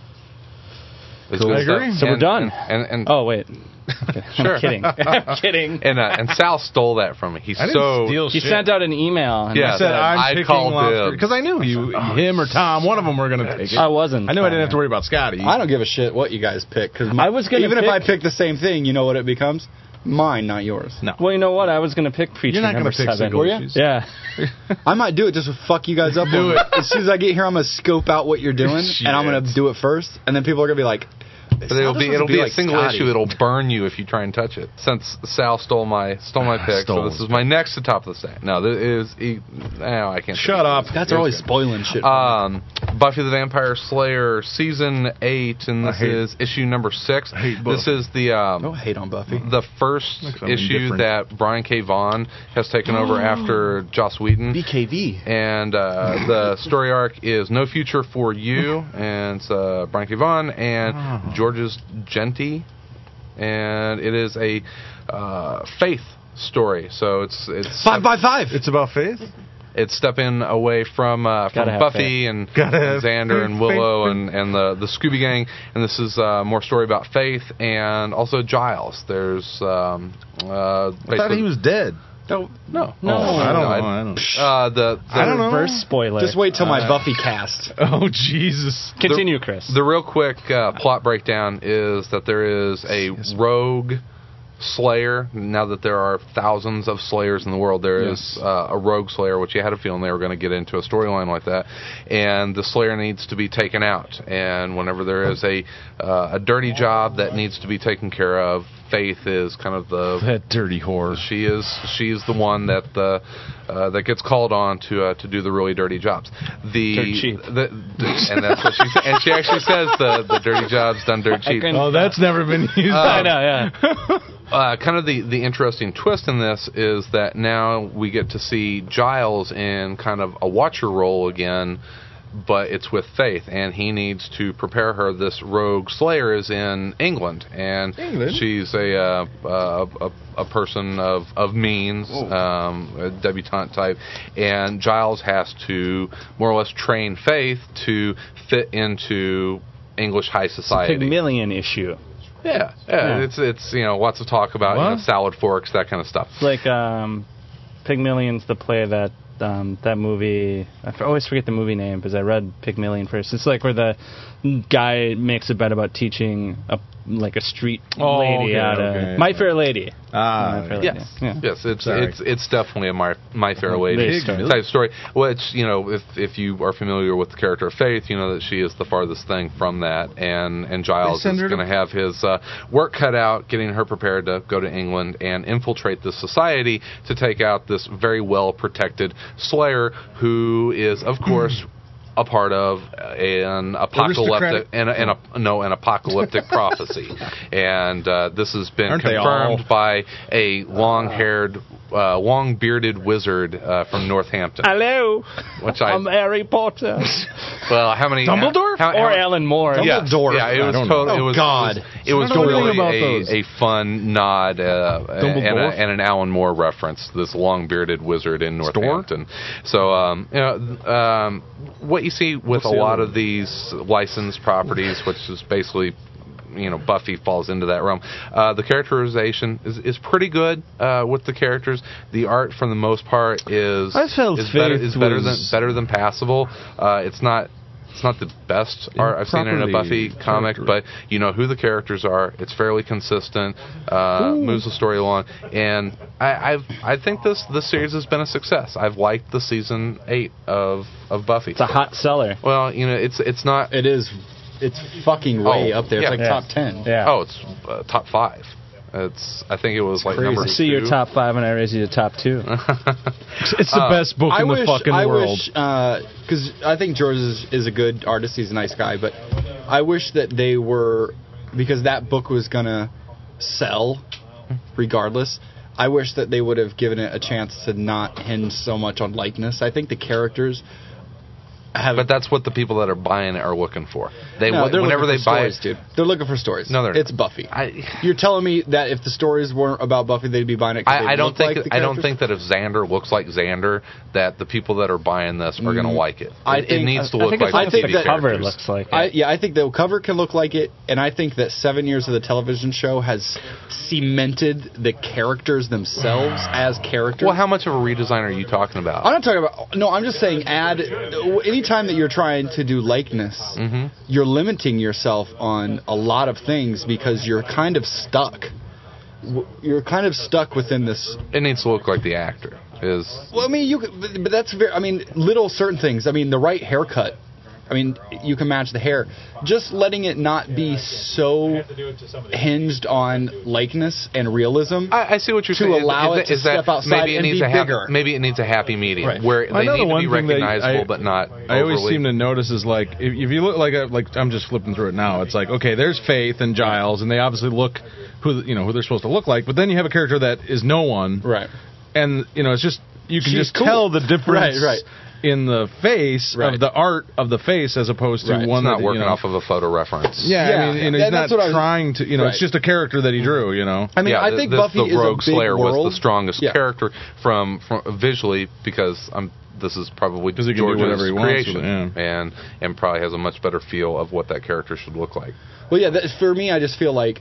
Cool. I agree. So we're done. And oh, wait. Sure. I'm kidding. I'm kidding. And Sal stole that from me. He sent out an email. And I said, I'm picking Lobster. Because I knew him or Tom, one of them were going to take it. I wasn't. I knew I didn't have to worry about Scotty. I don't give a shit what you guys pick. Cause even if I pick the same thing, you know what it becomes? Mine, not yours. No. Well, you know what? I was going to pick Preacher You're not number gonna pick 7. Were you? Yeah. I might do it just to fuck you guys up. Do it. As soon as I get here, I'm going to scope out what you're doing, and I'm going to do it first, and then people are going to be like, but it'll be a single issue. It'll burn you if you try and touch it. Since Sal stole my pick, so this is my next to top of the stack. No, this is I can't. Shut up. That's always spoiling shit. Buffy the Vampire Slayer season 8, and this is issue number 6. This is the don't hate on Buffy. The first issue that Brian K. Vaughan has taken over after Joss Whedon. BKV. And the story arc is No Future for You, and it's Brian K. Vaughan and Georges Genty, and it is a faith story. So it's 5 by 5. It's about faith. It's stepping away from Buffy and Xander and Willow and the Scooby Gang, and this is more story about faith and also Giles. There's I thought he was dead. No. I don't know. I don't know. First spoiler. Just wait till my Buffy cast. Oh, Jesus. Continue, Chris. The real quick plot breakdown is that there is a rogue Slayer. Now that there are thousands of Slayers in the world, there is a rogue Slayer, which you had a feeling they were going to get into a storyline like that. And the Slayer needs to be taken out. And whenever there is a dirty job that needs to be taken care of, Faith is kind of that dirty whore. She's the one that gets called on to do the really dirty jobs. Dirt cheap. And that's what she said. And she actually says the dirty jobs done dirt cheap. Oh, that's never been used. I know, yeah. Kind of the interesting twist in this is that now we get to see Giles in kind of a watcher role again, but it's with Faith, and he needs to prepare her. This rogue Slayer is in England, and she's a person of means, a debutante type, and Giles has to more or less train Faith to fit into English high society. It's a Pygmalion issue. Yeah. It's lots of talk about salad forks, that kind of stuff. It's like Pygmalion's the play that that movie. I always forget the movie name because I read Pygmalion first. It's like where the guy makes a bet about teaching a street lady My Fair Lady. Yes, it's definitely a My Fair Lady type story. Which if you are familiar with the character of Faith, you know that she is the farthest thing from that, and Giles is going to have his work cut out getting her prepared to go to England and infiltrate this society to take out this very well protected Slayer, who is of course a part of an apocalyptic an apocalyptic prophecy, and this has been confirmed by a long-haired, long-bearded wizard from Northampton. Hello, I'm Harry Potter. Well, how many? Dumbledore or Alan Moore? Dumbledore. Yeah, it was total. It was totally a fun nod and an Alan Moore reference. This long-bearded wizard in Northampton. So, what you see with a lot of these licensed properties, which is basically, Buffy falls into that realm. The characterization is pretty good with the characters. The art, for the most part, is better than passable. It's not the best art I've seen in a Buffy comic, but you know who the characters are. It's fairly consistent, moves the story along, and I think this series has been a success. I've liked the season 8 of Buffy. It's a hot seller. Well, it's not. It is. It's fucking way up there. It's top 10. Yeah. Oh, it's top 5. I think it was like number 2. I see your top 5 and I raise you to top 2. It's the best book in the fucking world. Because I think George is a good artist. He's a nice guy, but I wish that they were, because that book was gonna sell regardless. I wish that they would have given it a chance to not hinge so much on likeness. I think the characters. But that's what the people that are buying it are looking for. Whenever they buy it, dude, they're looking for stories. No, they're it's Buffy. You're telling me that if the stories weren't about Buffy, they'd be buying it? I don't think that if Xander looks like Xander, that the people that are buying this are going to like it. It needs to look like. I think the cover looks like it. I think the cover can look like it, and I think that 7 years of the television show has cemented the characters themselves as characters. Well, how much of a redesign are you talking about? I'm not talking about. No, I'm just saying anytime that you're trying to do likeness, you're limiting yourself on a lot of things because you're kind of stuck. You're kind of stuck within this. It needs to look like the actor is. Well, I mean, but that's very. I mean, little certain things. I mean, the right haircut. I mean, you can match the hair. Just letting it not be so hinged on likeness and realism. I see what you're saying. To allow it to step outside and be bigger. Maybe it needs a happy medium where they need to be recognizable but not I always seem to notice is like if you look like I'm just flipping through it now. It's like, okay, there's Faith and Giles, and they obviously look who they're supposed to look like. But then you have a character that is no one, right? And it's just you can just tell the difference, right. In the face of the art of the face as opposed to one it's not that, working off of a photo reference. Yeah, I mean, he's not trying to. It's just a character that he drew. I mean, I think Buffy is a big Rogue Slayer world. was the strongest character from visually because this is probably George's creation, and probably has a much better feel of what that character should look like. Well, yeah, for me, I just feel like.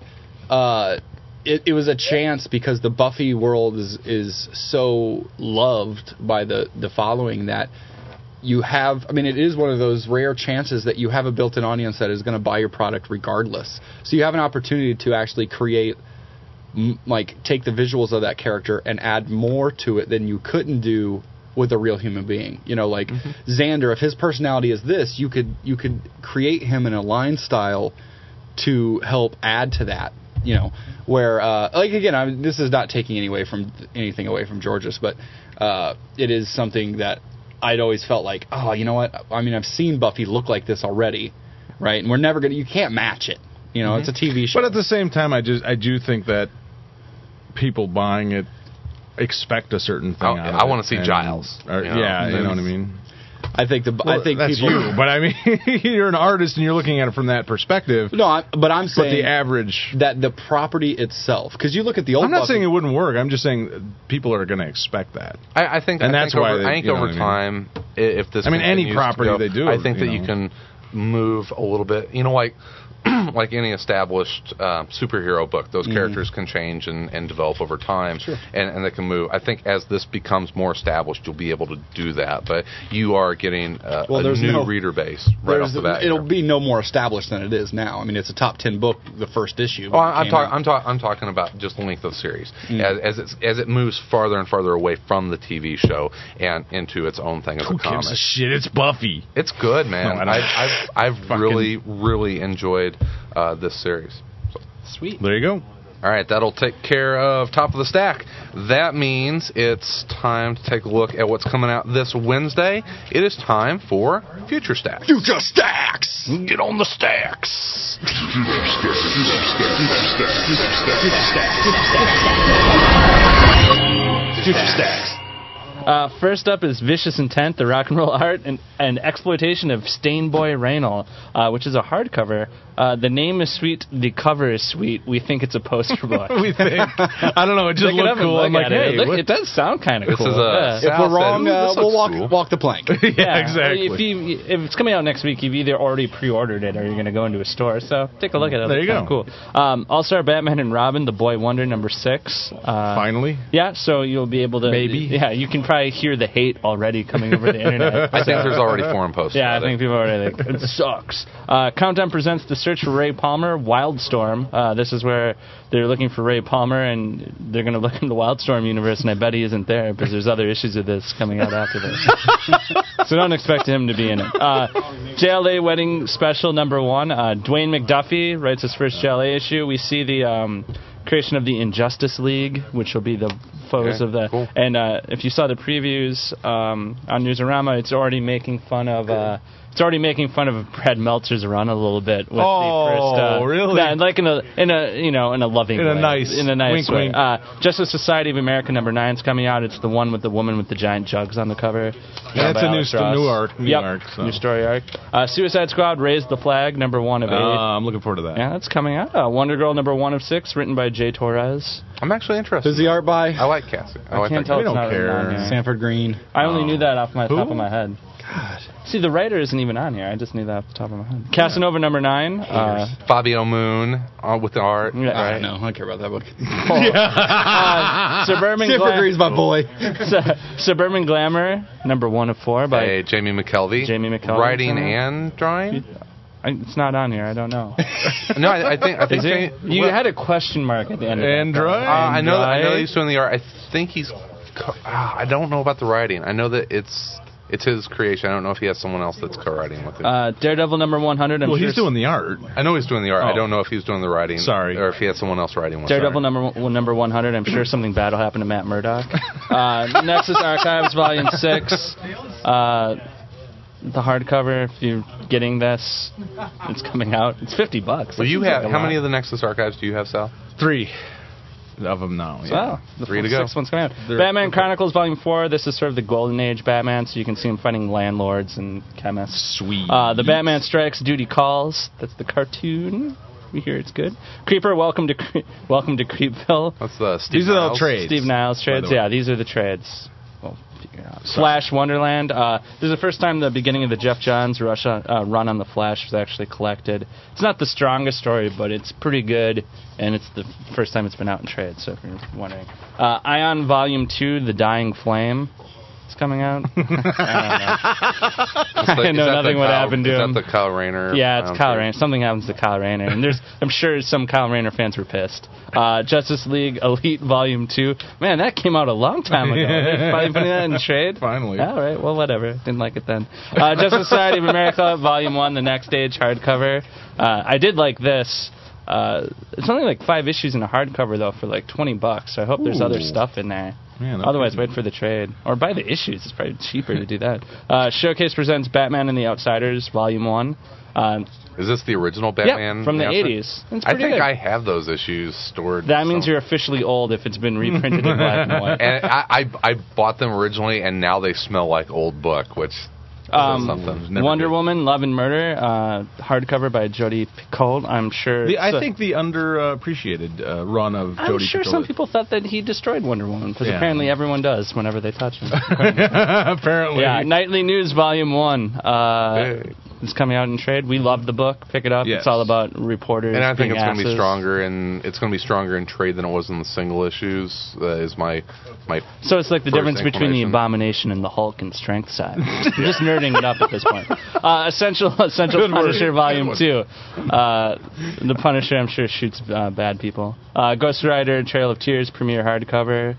It was a chance because the Buffy world is so loved by the following that you have. I mean, it is one of those rare chances that you have a built-in audience that is going to buy your product regardless. So you have an opportunity to actually create like take the visuals of that character and add more to it than you couldn't do with a real human being. You know, like Xander, if his personality is this, you could create him in a line style to help add to that. You know, where like again, this is not taking anything away from Georges, but it is something that I'd always felt like, oh, you know what? I mean, I've seen Buffy look like this already, right? And we're never you can't match it. You know, it's a TV show. But at the same time, I do think that people buying it expect a certain thing. I want to see Giles. You know what I mean. I think that's people, you, but I mean, you're an artist and you're looking at it from that perspective. No, I'm saying the average that the property itself, because you look at the old. I'm not Buffy, saying it wouldn't work. I'm just saying people are going to expect that. I think over time, if this, any property they do, I think that you can move a little bit. You know, like like any established superhero book, those characters can change and develop over time, and they can move. I think as this becomes more established, you'll be able to do that. But you are getting a new reader base right off the bat. It'll be no more established than it is now. I mean, it's a top 10 book, the first issue. Oh, I'm talking about just the length of the series. As it moves farther and farther away from the TV show and into its own thing as a comic. Who gives a shit? It's Buffy. It's good, man. No, I've really enjoyed this series. Sweet. There you go. All right, that'll take care of Top of the Stack. That means it's time to take a look at what's coming out this Wednesday. It is time for Future Stacks. Future Stacks! Get on the stacks! Future Stacks. First up is Vicious Intent, the rock and roll art and exploitation of Stainboy Raynal, which is a hardcover. The name is sweet, the cover is sweet. We think it's a poster book. We think. I don't know, it just looked cool. I'm like, hey, it does sound kind of cool. If we're wrong, we'll walk the plank. Yeah, exactly. If it's coming out next week, you've either already pre-ordered it or you're going to go into a store. So take a look at it. There you go. Cool. All-Star Batman and Robin, The Boy Wonder, #6. Finally? Yeah, so you'll be able to... Maybe. Yeah, you can probably hear the hate already coming over the internet. I think there's already forum posts. Yeah, I think people are already like, it sucks. Countdown presents The Search for Ray Palmer, Wildstorm. This is where they're looking for Ray Palmer, and they're going to look in the Wildstorm universe, and I bet he isn't there, because there's other issues of this coming out after this. So don't expect him to be in it. JLA Wedding Special #1. Dwayne McDuffie writes his first JLA issue. We see the creation of the Injustice League, which will be the foes of the... Cool. And if you saw the previews on Newsarama, it's already making fun of... Brad Meltzer's run a little bit with the first. Really? Yeah, like in a loving way. In a nice wink, way. wink. Justice Society of America #9 is coming out. It's the one with the woman with the giant jugs on the cover. Yeah, it's a new arc. New story arc. Suicide Squad, Raise the Flag, #1 of 8. I'm looking forward to that. Yeah, that's coming out. Wonder Girl #1 of 6, written by Jay Torres. I'm actually interested. Who's the art by? I like Cassie. I can't tell. We It's don't not care. on here. Sanford Green. I only knew that off my top of my head. God. See, the writer isn't even on here. I just knew that off the top of my head. Casanova #9. Fabio Moon with the art. Yeah, I right. don't know. I don't care about that book. Suburban Sanford Green's my boy. Suburban Glamour #1 of 4 by Jamie McKelvey. Writing and drawing? It's not on here. I don't know. No, I think You had a question mark at the end of it. Android? I know that he's doing the art. I think he's... I don't know about the writing. I know that it's his creation. I don't know if he has someone else that's co-writing with him. Daredevil #100. Well, he's doing the art. I know he's doing the art. Oh. I don't know if he's doing the writing. Sorry. Or if he has someone else writing with Daredevil #100. I'm sure something bad will happen to Matt Murdock. Nexus Archives Volume 6. The hardcover, if you're getting this, it's coming out. It's $50. Well, you have how many of the Nexus Archives do you have, Sal? 3 of them now. Yeah. The 3 to go. 6 one's coming out. Batman Chronicles Volume 4. This is sort of the Golden Age Batman, so you can see him fighting landlords and chemists. Sweet. The Batman Strikes, Duty Calls. That's the cartoon. We hear it's good. Creeper, Welcome to Creepville. That's the Steve These are Niles. the trades. Steve Niles trades. Yeah, these are the trades. Well, figure it out. Flash Wonderland. This is the first time the beginning of the Jeff Johns run on the Flash was actually collected. It's not the strongest story, but it's pretty good, and it's the first time it's been out in trade. So if you're wondering, Ion Volume 2, The Dying Flame. is coming out. I I know nothing would happen to him. Is that the Kyle Rayner? Yeah, it's Kyle Rayner. Something happens to Kyle Rayner, and I'm sure some Kyle Rayner fans were pissed. Justice League Elite Volume 2. Man, that came out a long time ago. They're finally putting that in trade. Finally. All right, well, whatever. Didn't like it then. Justice Society of America Volume 1, the Next Stage hardcover. I did like this. It's only like 5 issues in a hardcover, though, for like $20. So I hope there's other stuff in there. Man, otherwise, wait for the trade. Or buy the issues. It's probably cheaper to do that. Showcase presents Batman and the Outsiders, Volume 1. Is this the original Batman? Yeah, from the announcement? 80s. It's I pretty think good. I have those issues stored. That means you're officially old if it's been reprinted in black and white. And I bought them originally, and now they smell like old book, which says something. Wonder Woman, Love and Murder, hardcover by Jodi Picoult. I'm sure. I think the underappreciated run of Jodi Picoult. I'm sure some people thought that he destroyed Wonder Woman, because apparently everyone does whenever they touch him. Apparently. Yeah, Nightly News Volume 1. It's coming out in trade. We love the book. Pick it up. Yes. It's all about reporters. And I think it's going to be stronger, and it's going to be stronger in trade than it was in the single issues. Is my So it's like the first difference between the inclination. Abomination and the Hulk and strength side. I'm just nerding it up at this point. Essential Punisher Volume 2. The Punisher, I'm sure, shoots bad people. Ghost Rider Trail of Tears premiere hardcover.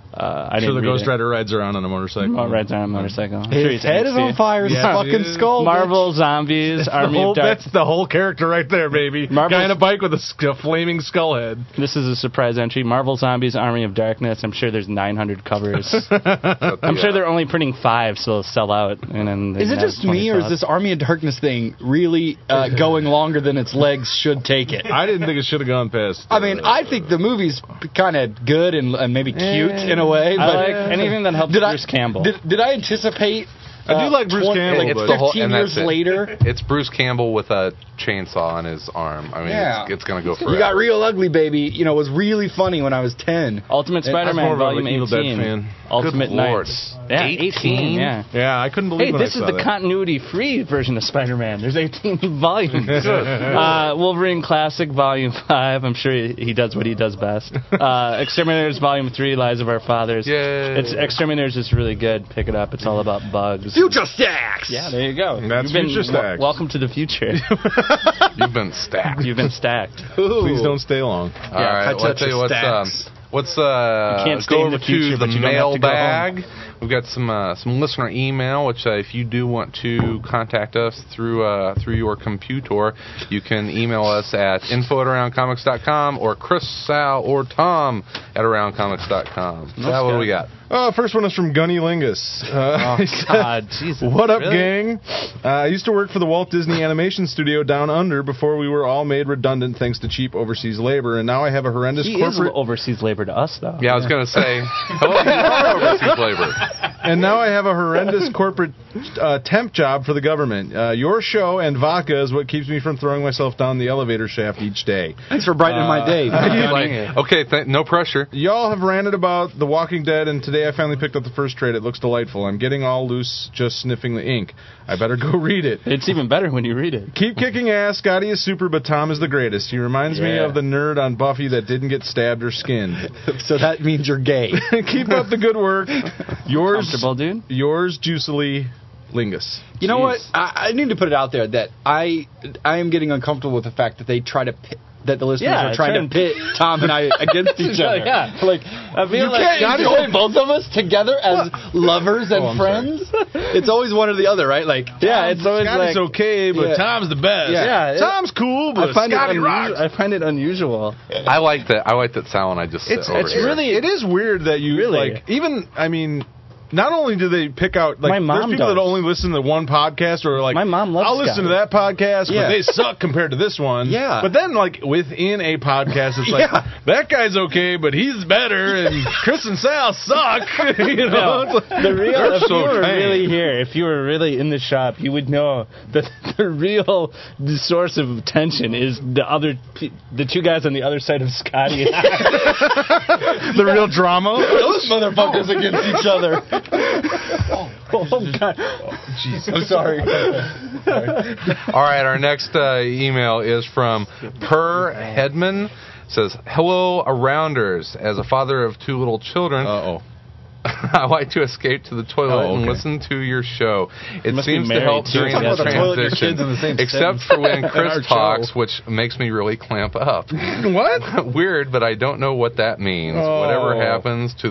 I sure the didn't read Ghost it. Rider rides around on a motorcycle. Rides on a motorcycle. I'm sure His he's head is on angsty. fire. His Yes, fucking it is. skull. Marvel Zombies Army of Dark. That's the whole character right there, baby. Marvel's- Guy on a bike with a flaming skull head. This is a surprise entry. Marvel Zombies Army of Darkness. I'm sure there's 900 covers. I'm sure they're only printing 5, so they'll sell out. And then Is it just me, or is this Army of Darkness thing really going longer than its legs should take it? I didn't think it should have gone past. I mean, I think the movie's kind of good and maybe cute in a way. I But like anything that helps Bruce Campbell. Did I anticipate? I do like Bruce Campbell, Like but- the whole- 15 and years that's it. later. It's Bruce Campbell with a chainsaw on his arm. I mean, Yeah. it's going to go forever. You got Real Ugly Baby. You know, was really funny when I was 10. Ultimate more Spider-Man of a, Volume like, Evil Dead 18. fan. Ultimate Good Lord. Knights. Yeah, 18. Yeah. Yeah, I couldn't believe Hey, when this I is saw the that. continuity-free version of Spider-Man. There's 18 volumes. Wolverine Classic Volume 5. I'm sure he does what he does best. Exterminators Volume 3, Lies of Our Fathers. Yay. Exterminators is really good. Pick it up. It's all about bugs. Future Stacks. Yeah, there you go. That's You've been, Future Stacks. Welcome to the future. You've been stacked. You've been stacked. Please don't stay long. All right, I well, I'll touch tell you your what's stacks. can't stay go in the over future, to the but you don't have to go mailbag. We've got some listener email, which if you do want to contact us through your computer, you can email us at info@aroundcomics.com or Chris, Sal, or Tom at aroundcomics.com. Sal, what do we got? First one is from Gunny Lingus. He said, God, Jesus. what up, Really? gang? I used to work for the Walt Disney Animation Studio Down Under before we were all made redundant thanks to cheap overseas labor, and now I have a horrendous He is corporate... overseas labor to us, though. Yeah, I was going to say, hello, you are overseas labor. And now I have a horrendous corporate temp job for the government. Your show and vodka is what keeps me from throwing myself down the elevator shaft each day. Thanks for brightening my day. Like, okay, no pressure. Y'all have ranted about The Walking Dead, and today I finally picked up the first trade. It looks delightful. I'm getting all loose just sniffing the ink. I better go read it. It's even better when you read it. Keep kicking ass. Scotty is super, but Tom is the greatest. He reminds me Yeah. of the nerd on Buffy that didn't get stabbed or skinned. So that means you're gay. Keep up the good work. Yours, Comfortable, dude? yours, juicily, Lingus. You know what? Jeez. I need to put it out there that I am getting uncomfortable with the fact that they try to that the listeners Yeah, are trying to pit Tom and I against each other. Yeah. Like, I feel you like can't enjoy both of us together as lovers and I'm friends. It's always one or the other, right? Like, Yeah, it's always Scotty's like... okay, but Yeah. Tom's the best. Yeah, Tom's cool, but I find Scotty it rocks. I find it unusual. I like that Sal and I just sit over It's here. really, it is weird that you, Really? like, even, I mean... Not only do they pick out, like, My mom there's people does. that only listen to one podcast or like, My mom loves I'll listen Scotty. to that podcast, Yeah. but they suck compared to this one. Yeah. But then, like, within a podcast, it's like, Yeah. that guy's okay, but he's better, and Chris and Sal suck. You know? No, It's like, the real, they're if so you were tame. really here, if you were really in the shop, you would know that the real source of tension is the two guys on the other side of Scotty and I. The real drama. those motherfuckers against each other. Oh, God. I'm sorry. All right, our next email is from Per Hedman. Says, hello, Arounders. As a father of two little children... Uh-oh. I like to escape to the toilet and listen to your show. It seems to help during the transition, except for when Chris talks, which makes me really clamp up. What? Weird, but I don't know what that means. Whatever happened to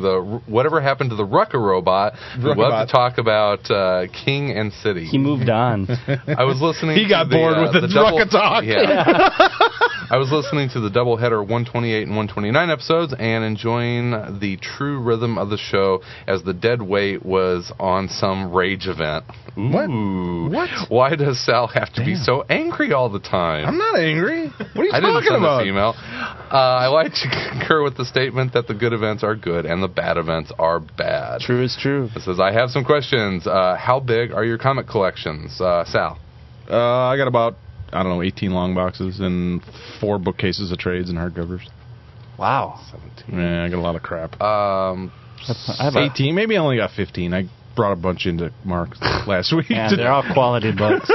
the Rucka robot? We'd love to talk about King and City. He moved on. I was listening. He got bored with the Rucka talk. Yeah. I was listening to the doubleheader 128 and 129 episodes and enjoying the true rhythm of the show as the dead weight was on some rage event. Ooh. What? Why does Sal have to be so angry all the time? I'm not angry. What are you I didn't talking send about? this email. I like to concur with the statement that the good events are good and the bad events are bad. True is true. It says, I have some questions. How big are your comic collections? Sal? I got about, 18 long boxes and 4 bookcases of trades and hardcovers. Wow. 17. Yeah, I got a lot of crap. I have 18, maybe I only got 15. I brought a bunch into Mark last week. Yeah, they're all quality books.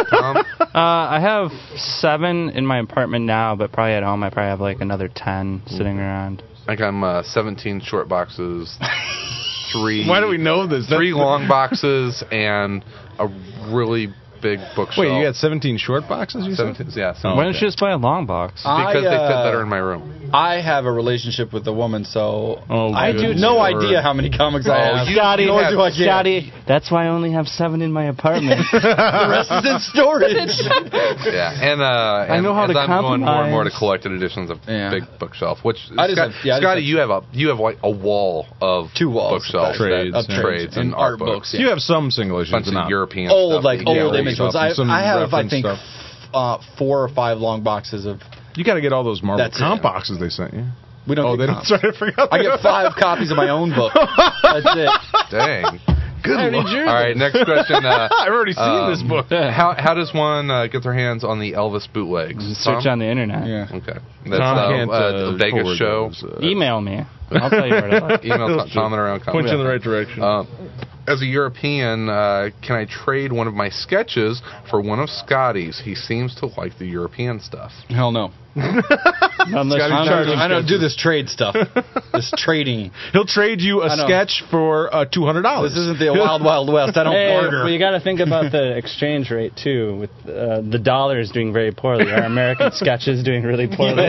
I have 7 in my apartment now, but probably at home I probably have like another 10 sitting around. I think I'm 17 short boxes, 3... Why do we know this? 3 long boxes, and a really big bookshelf. Wait, you got 17 short boxes, you 17, said? yeah. Why don't you just buy a long box? Because they fit better in my room. I have a relationship with a woman, so I do goodness. no idea how many comics I have. Scotty, that's why I only have 7 in my apartment. The rest is in storage. Yeah, and I know how to I'm going more and more to compromise. collected editions of big bookshelf. Which I just Scotty, you have like a wall of 2 walls bookshelves, trades and art books. Yeah. You have some single issues, Bunch but of not European old stuff. image ones. I have, I reference think, stuff. 4 or 5 long boxes of. You got to get all those Marvel That's comp it. boxes they sent you. We don't. Oh, get they don't. comps. Sorry, I forgot. I get 5 copies of my own book. That's it. Dang. Good Lord. All right, next question. I've already seen this book. How does one get their hands on the Elvis bootlegs? Search Tom? on the internet. Yeah. Okay. That's Tom can't a Vegas forward show. those, Email me. I'll tell you where to look. Email Tom and around. Point you in the right direction. As a European, can I trade one of my sketches for one of Scotty's? He seems to like the European stuff. Hell no. Unless I don't do this trade stuff. This trading. He'll trade you a sketch for $200. This isn't the Wild Wild West. I don't barter. Well, you got to think about the exchange rate too. With the dollar is doing very poorly, our American sketches doing really poorly.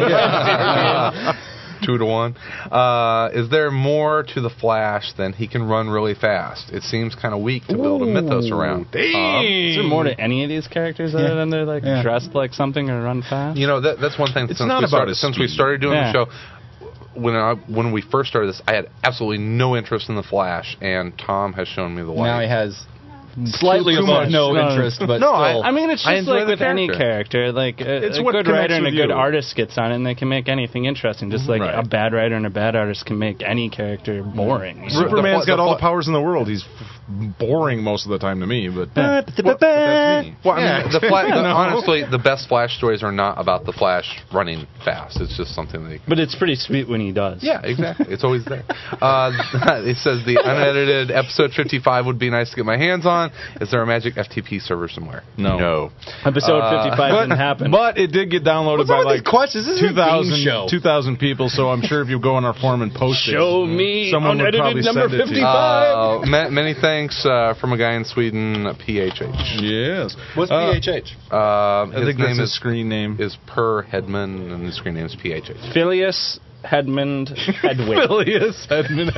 2 to 1. Is there more to the Flash than he can run really fast? It seems kind of weak to build a mythos around. Is there more to any of these characters other than they're like dressed like something or run fast? You know, that's one thing. It's not about his since we speed. started doing Yeah. the show. When we first started this, I had absolutely no interest in the Flash, and Tom has shown me the light. Now he has slightly Too above much. no No. interest, but No, still. I mean, it's I just enjoy like the with any character. character. Like It's a what good connects writer and a with good you. artist gets on it, and they can make anything interesting. Just like Right. a bad writer and a bad artist can make any character boring. Superman's The got all fl- the powers in the world. He's boring most of the time to me, but that's me. Well, I mean, honestly, the best Flash stories are not about the Flash running fast. It's just something they. But it's pretty sweet when he does. Yeah, exactly. It's always there. It says the unedited episode 55 would be nice to get my hands on. Is there a magic FTP server somewhere? No. Episode 55 didn't happen. But it did get downloaded What's by wrong with like these questions? This is a game show. 2,000 people, so I'm sure if you go on our forum and post Show it, me someone would probably unedited number send it to you. 55. Many thanks from a guy in Sweden, PHH. Yes. What's PHH? I His think that's name his screen name. is Per Hedman, and his screen name is PHH. Phileas Hedmund Hedwig. Phileas Hedman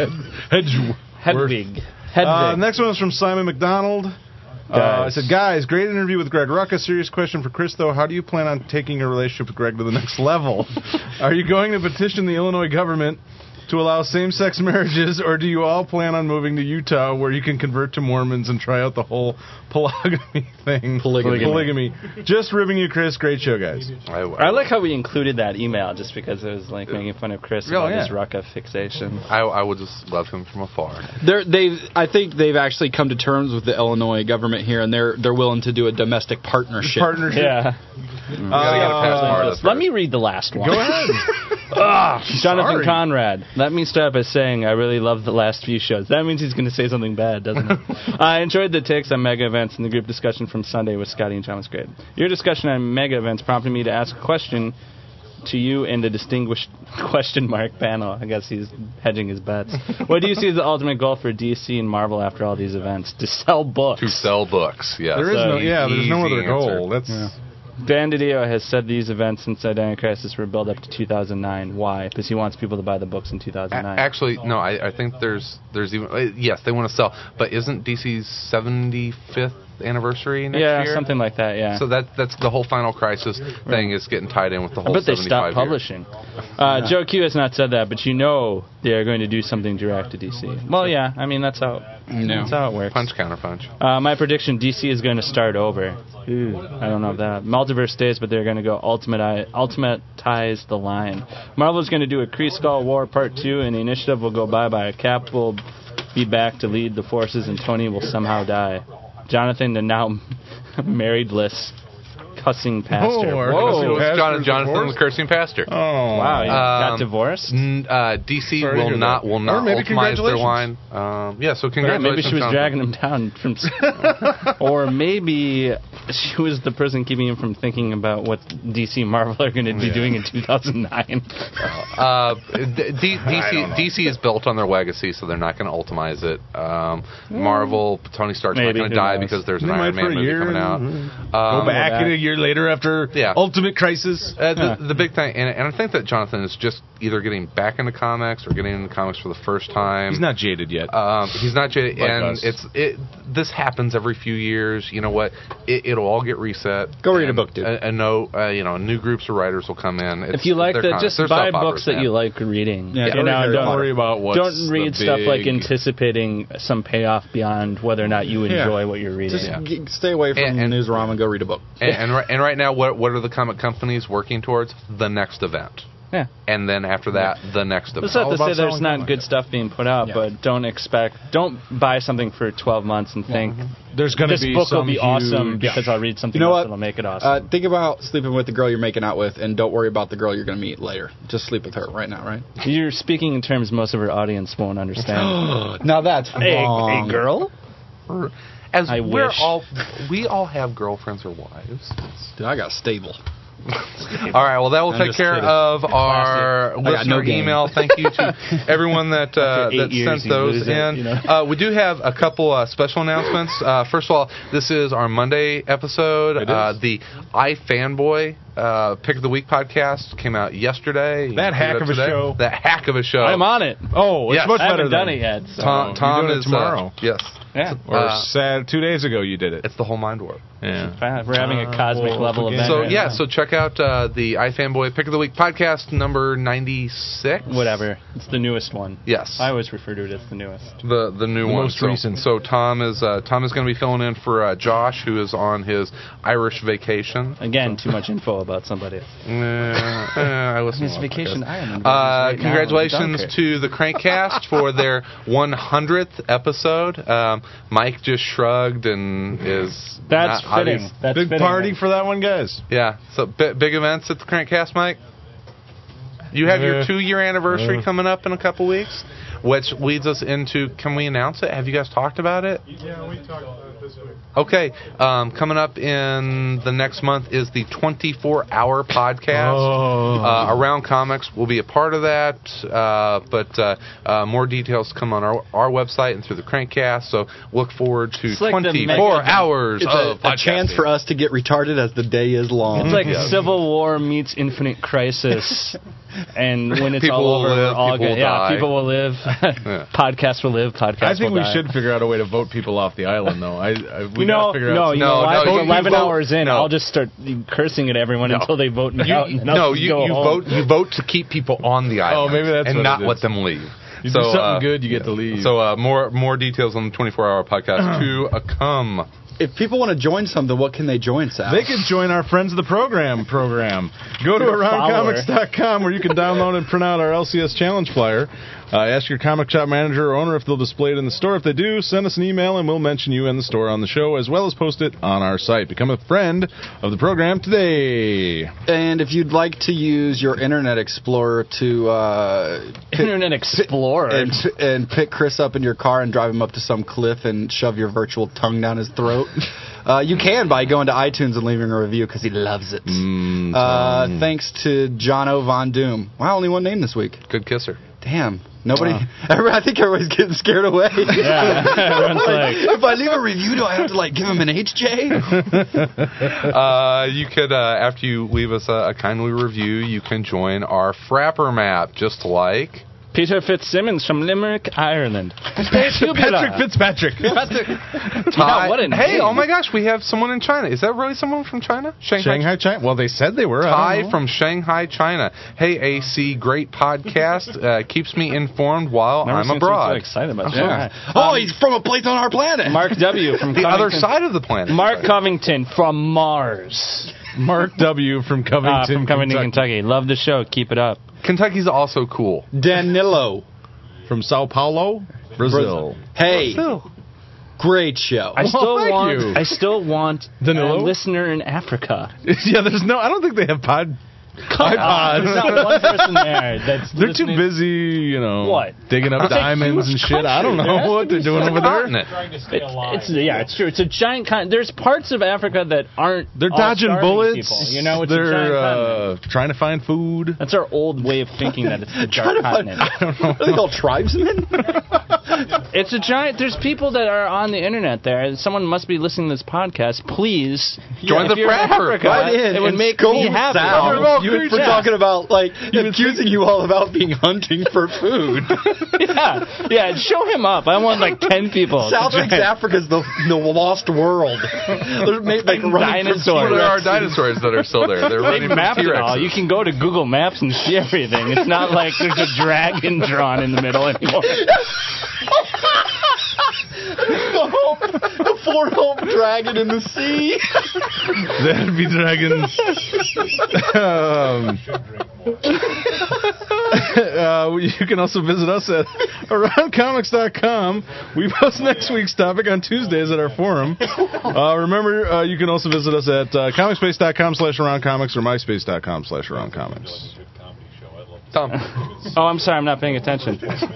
Hedwig. Next one is from Simon McDonald. I said, guys, great interview with Greg Rucka. Serious question for Chris, though. How do you plan on taking your relationship with Greg to the next level? Are you going to petition the Illinois government to allow same-sex marriages, or do you all plan on moving to Utah where you can convert to Mormons and try out the whole polygamy thing? Polygamy. Just ribbing you, Chris. Great show, guys. I like how we included that email just because it was like making fun of Chris about his Rucka fixation. I would just love him from afar. I think they've actually come to terms with the Illinois government here, and they're willing to do a domestic partnership. Yeah. Let me read the last one. Go ahead. Jonathan Conrad. Let me start by saying I really love the last few shows. That means he's going to say something bad, doesn't it? I enjoyed the takes on mega events and the group discussion from Sunday with Scotty and John was great. Your discussion on mega events prompted me to ask a question to you and the distinguished question mark panel. I guess he's hedging his bets. What do you see as the ultimate goal for DC and Marvel after all these events? To sell books. To sell books, yes. There is there's no other Easy goal. answer. That's Dan DiDio has said these events since Dynamic Crisis were built up to 2009. Why? Because he wants people to buy the books in 2009. Actually, no. I think there's even yes, they want to sell, but isn't DC's 75th anniversary next year? Yeah, something like that. Yeah. So that's the whole Final Crisis thing is getting tied in with the whole. But they 75 stopped years. publishing. Joe Q has not said that, but you know they are going to do something direct to DC. Well, yeah. I mean that's how it works. Punch counter punch. My prediction: DC is going to start over. I don't know if that multiverse stays, but they're going to go ultimatize the line. Marvel's going to do a Kree Skull War Part 2, and the Initiative will go bye-bye. Cap will be back to lead the forces, and Tony will somehow die. Jonathan, the now marriedless cussing pastor. Jonathan the cursing pastor. Oh wow! He got divorced. DC will not ultimize their line. So congratulations. Maybe she was Jonathan. dragging him down from, or maybe she was the person keeping him from thinking about what DC and Marvel are going to be doing in 2009. DC is built on their legacy, so they're not going to ultimize it. Marvel, Tony Stark's not going to die because there's an Iron Man movie coming out. Go back in a year later after Ultimate Crisis. The big thing, and I think that Jonathan is just either getting back into comics or getting into comics for the first time. He's not jaded yet. He's not jaded, like and us. this happens every few years. You know what? It'll all get reset. Go read a book, dude. New groups of writers will come in. If you like that, just buy books that you like reading. Yeah, don't worry about what's Don't read the stuff big... like anticipating some payoff beyond whether or not you enjoy what you're reading. Just stay away from Newsarama and go read a book. And right now, what are the comic companies working towards? The next event. Yeah. And then after that, the next event. That's not to say there's not good stuff being put out, but don't buy something for 12 months and think there's going to be this book will some be huge... awesome because I'll read something else that'll make it awesome. Think about sleeping with the girl you're making out with, and don't worry about the girl you're going to meet later. Just sleep with her right now, right? You're speaking in terms most of our audience won't understand. Now that's wrong. A girl? As I we wish. we all have girlfriends or wives. Dude, I got stable. All right, well, that will take care kidding. of our listener email. Thank you to everyone that sent those in. We do have a couple special announcements. First of all, this is our Monday episode. The iFanboy Pick of the Week podcast came out yesterday. That hack of a show. That hack of a show. I'm on it. Oh, it's much I better haven't done it yet. So. Tom you're doing is it tomorrow. Yes. Yeah. Or 2 days ago you did it. It's the whole mind warp. Yeah. We're having a cosmic level event. So right now. so check out the iFanboy Pick of the Week podcast number 96. Whatever. It's the newest one. Yes. I always refer to it as the newest. The new one. most recent. So Tom is going to be filling in for Josh, who is on his Irish vacation. Again, too much info about somebody. I listen His to vacation podcasts. island. Congratulations to the Crankcast for their 100th episode. Mike just shrugged and is That's not fitting. obvious. That's Big fitting. party for that one, guys. Yeah. So big events at the Crankcast, Mike. You have your 2-year anniversary coming up in a couple weeks, which leads us into, can we announce it? Have you guys talked about it? Yeah, we talked about it this week. Okay, coming up in the next month is the 24-hour podcast. Around Comics will be a part of that, but more details come on our website and through the Crankcast, so look forward to It's like the 24 hours It's of a chance for us to get retarded as the day is long. It's like Civil War meets Infinite Crisis. And when it's People all will over, live, we're all people good. will Yeah, die. people will live. Podcasts will live. Podcasts I think will we die. should figure out a way to vote people off the island, though. We No, gotta figure out you know, No, no, you 11 vote- hours in, no. I'll just start cursing at everyone until they vote me out. And then I'll just you go home. vote to keep people on the island. maybe that's and what not it is. let them leave. You do something good, you get to leave. So more details on the 24-hour podcast to come. If people want to join something, what can they join, Sal? They can join our Friends of the Program. Go to AroundComics.com where you can download and print out our LCS Challenge flyer. Ask your comic shop manager or owner if they'll display it in the store. If they do, send us an email and we'll mention you in the store on the show, as well as post it on our site. Become a friend of the program today. And if you'd like to use your Internet Explorer to Internet Explorer. and pick Chris up in your car and drive him up to some cliff and shove your virtual tongue down his throat, You can by going to iTunes and leaving a review because he loves it. Thanks to Jono Von Doom. Wow, only one name this week. Good kisser. Damn. Nobody. I think everybody's getting scared away. Yeah, everyone's like, if I leave a review, do I have to give him an HJ? You could, after you leave us a kindly review, you can join our Frapper map, just like Peter Fitzsimmons from Limerick, Ireland. Patrick Fitzpatrick. Ty. What a hey, name. oh my gosh, we have someone in China. Is that really someone from China? Shanghai, China. Well, they said they were. Ty from Shanghai, China. Hey, AC, great podcast. Keeps me informed while I'm abroad. So excited about Shanghai. Oh, he's from a place on our planet. Mark W. from The Covington. other side of the planet. Mark Covington from Mars. Mark W. from Covington, Kentucky. Love the show. Keep it up. Kentucky's also cool. Danilo from Sao Paulo, Brazil. Hey, Brazil. great show. I thank you. still want a Danilo? listener in Africa. Yeah, I don't think they have iPods. There's not one person there that's They're too listening. busy, What? digging up It's a diamonds and huge shit. I don't country, know man. what they're doing over there. Continent. It's true. It's a giant continent. There's parts of Africa that aren't. They're all dodging starving bullets. People. It's a giant They're continent. trying to find food. That's our old way of thinking that it's the dark continent. Are they called tribesmen? It's a giant. There's people that are on the internet there. Someone must be listening to this podcast. Please Join if the you're in Frapper. Africa, Right in it would and make scold me happy. Sal. Yeah. For talking about accusing you all about being hunting for food. Yeah, show him up. I want 10 people. Sal thinks Africa's the lost world. They're made, running Dinosaurs. Well, there are dinosaurs that are still there. They're running They from mapped it all. T-Rexes. You can go to Google Maps and see everything. It's not like there's a dragon drawn in the middle anymore. the four-home dragon in the sea. That'd be dragons. You can also visit us at AroundComics.com. We post next week's topic on Tuesdays at our forum. Remember, you can also visit us at comicspace.com/AroundComics or myspace.com/AroundComics. Tom. Oh, I'm sorry, I'm not paying attention.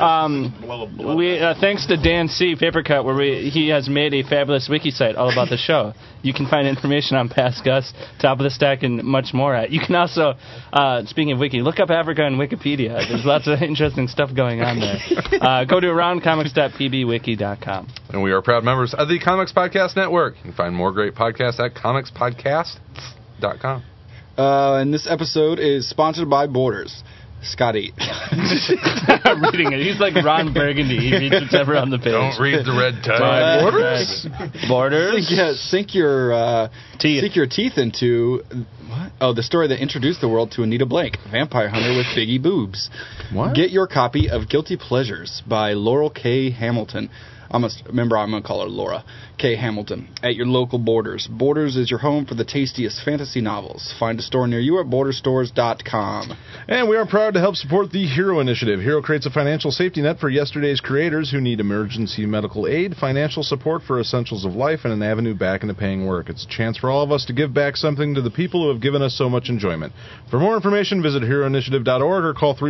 Thanks to Dan C. Papercut, where he has made a fabulous wiki site all about the show. You can find information on Past Gus, Top of the Stack, and much more at. You can also, speaking of wiki, look up Africa on Wikipedia. There's lots of interesting stuff going on there. Go to aroundcomics.pbwiki.com. And we are proud members of the Comics Podcast Network. You can find more great podcasts at comicspodcasts.com. And this episode is sponsored by Borders. Scotty. I'm reading it. He's like Ron Burgundy. He reads whatever on the page. Don't read the red tide. Borders? Borders? Sink your teeth into what? Oh, the story that introduced the world to Anita Blake, vampire hunter with biggie boobs. What? Get your copy of Guilty Pleasures by Laurel K. Hamilton. I'm going to call her Laura K. Hamilton, at your local Borders. Borders is your home for the tastiest fantasy novels. Find a store near you at borderstores.com. And we are proud to help support the HERO Initiative. HERO creates a financial safety net for yesterday's creators who need emergency medical aid, financial support for essentials of life, and an avenue back into paying work. It's a chance for all of us to give back something to the people who have given us so much enjoyment. For more information, visit heroinitiative.org or call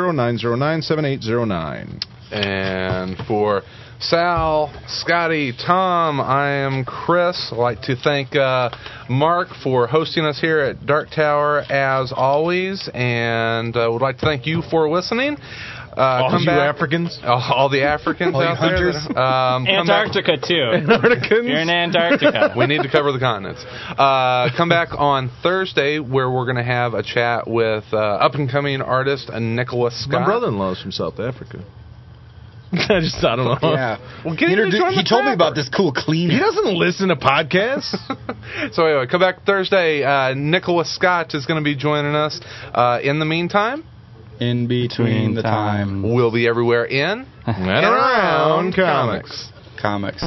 310-909-7809. And for Sal, Scotty, Tom, I am Chris. I'd like to thank Mark for hosting us here at Dark Tower as always, and would like to thank you for listening. All you Africans? All the Africans All you out there. hunters. Antarctica, too. You're in Antarctica. We need to cover the continents. Come back on Thursday where we're going to have a chat with up-and-coming artist Nicholas Scott. My brother-in-law's from South Africa. I don't know. Yeah. Well, get him to join the he told me Frapper. about this cool cleaner. He doesn't listen to podcasts. So anyway, come back Thursday. Nicholas Scott is going to be joining us. In the meantime, In between the time. we'll be everywhere in And around comics. Comics.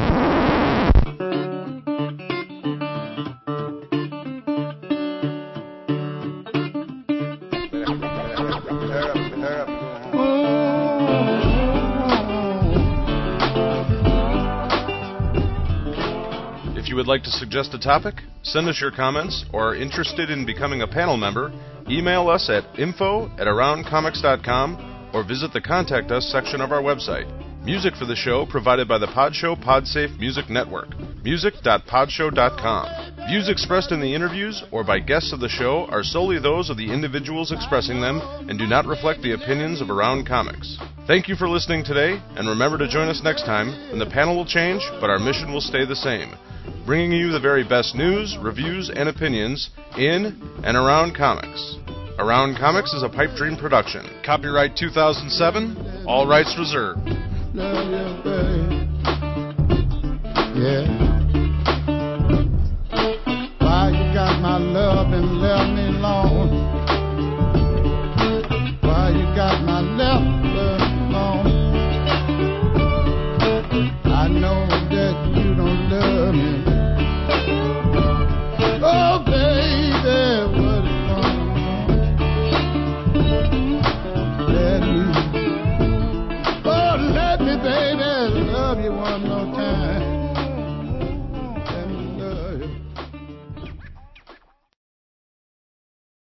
If you would like to suggest a topic, send us your comments, or are interested in becoming a panel member, email us at info@aroundcomics.com or visit the Contact Us section of our website. Music for the show provided by the Podshow Podsafe Music Network. music.podshow.com. Views expressed in the interviews or by guests of the show are solely those of the individuals expressing them and do not reflect the opinions of Around Comics. Thank you for listening today, and remember to join us next time when the panel will change, but our mission will stay the same, bringing you the very best news, reviews, and opinions in and around comics. Around Comics is a Pipe Dream production. Copyright 2007, all rights reserved. Yeah.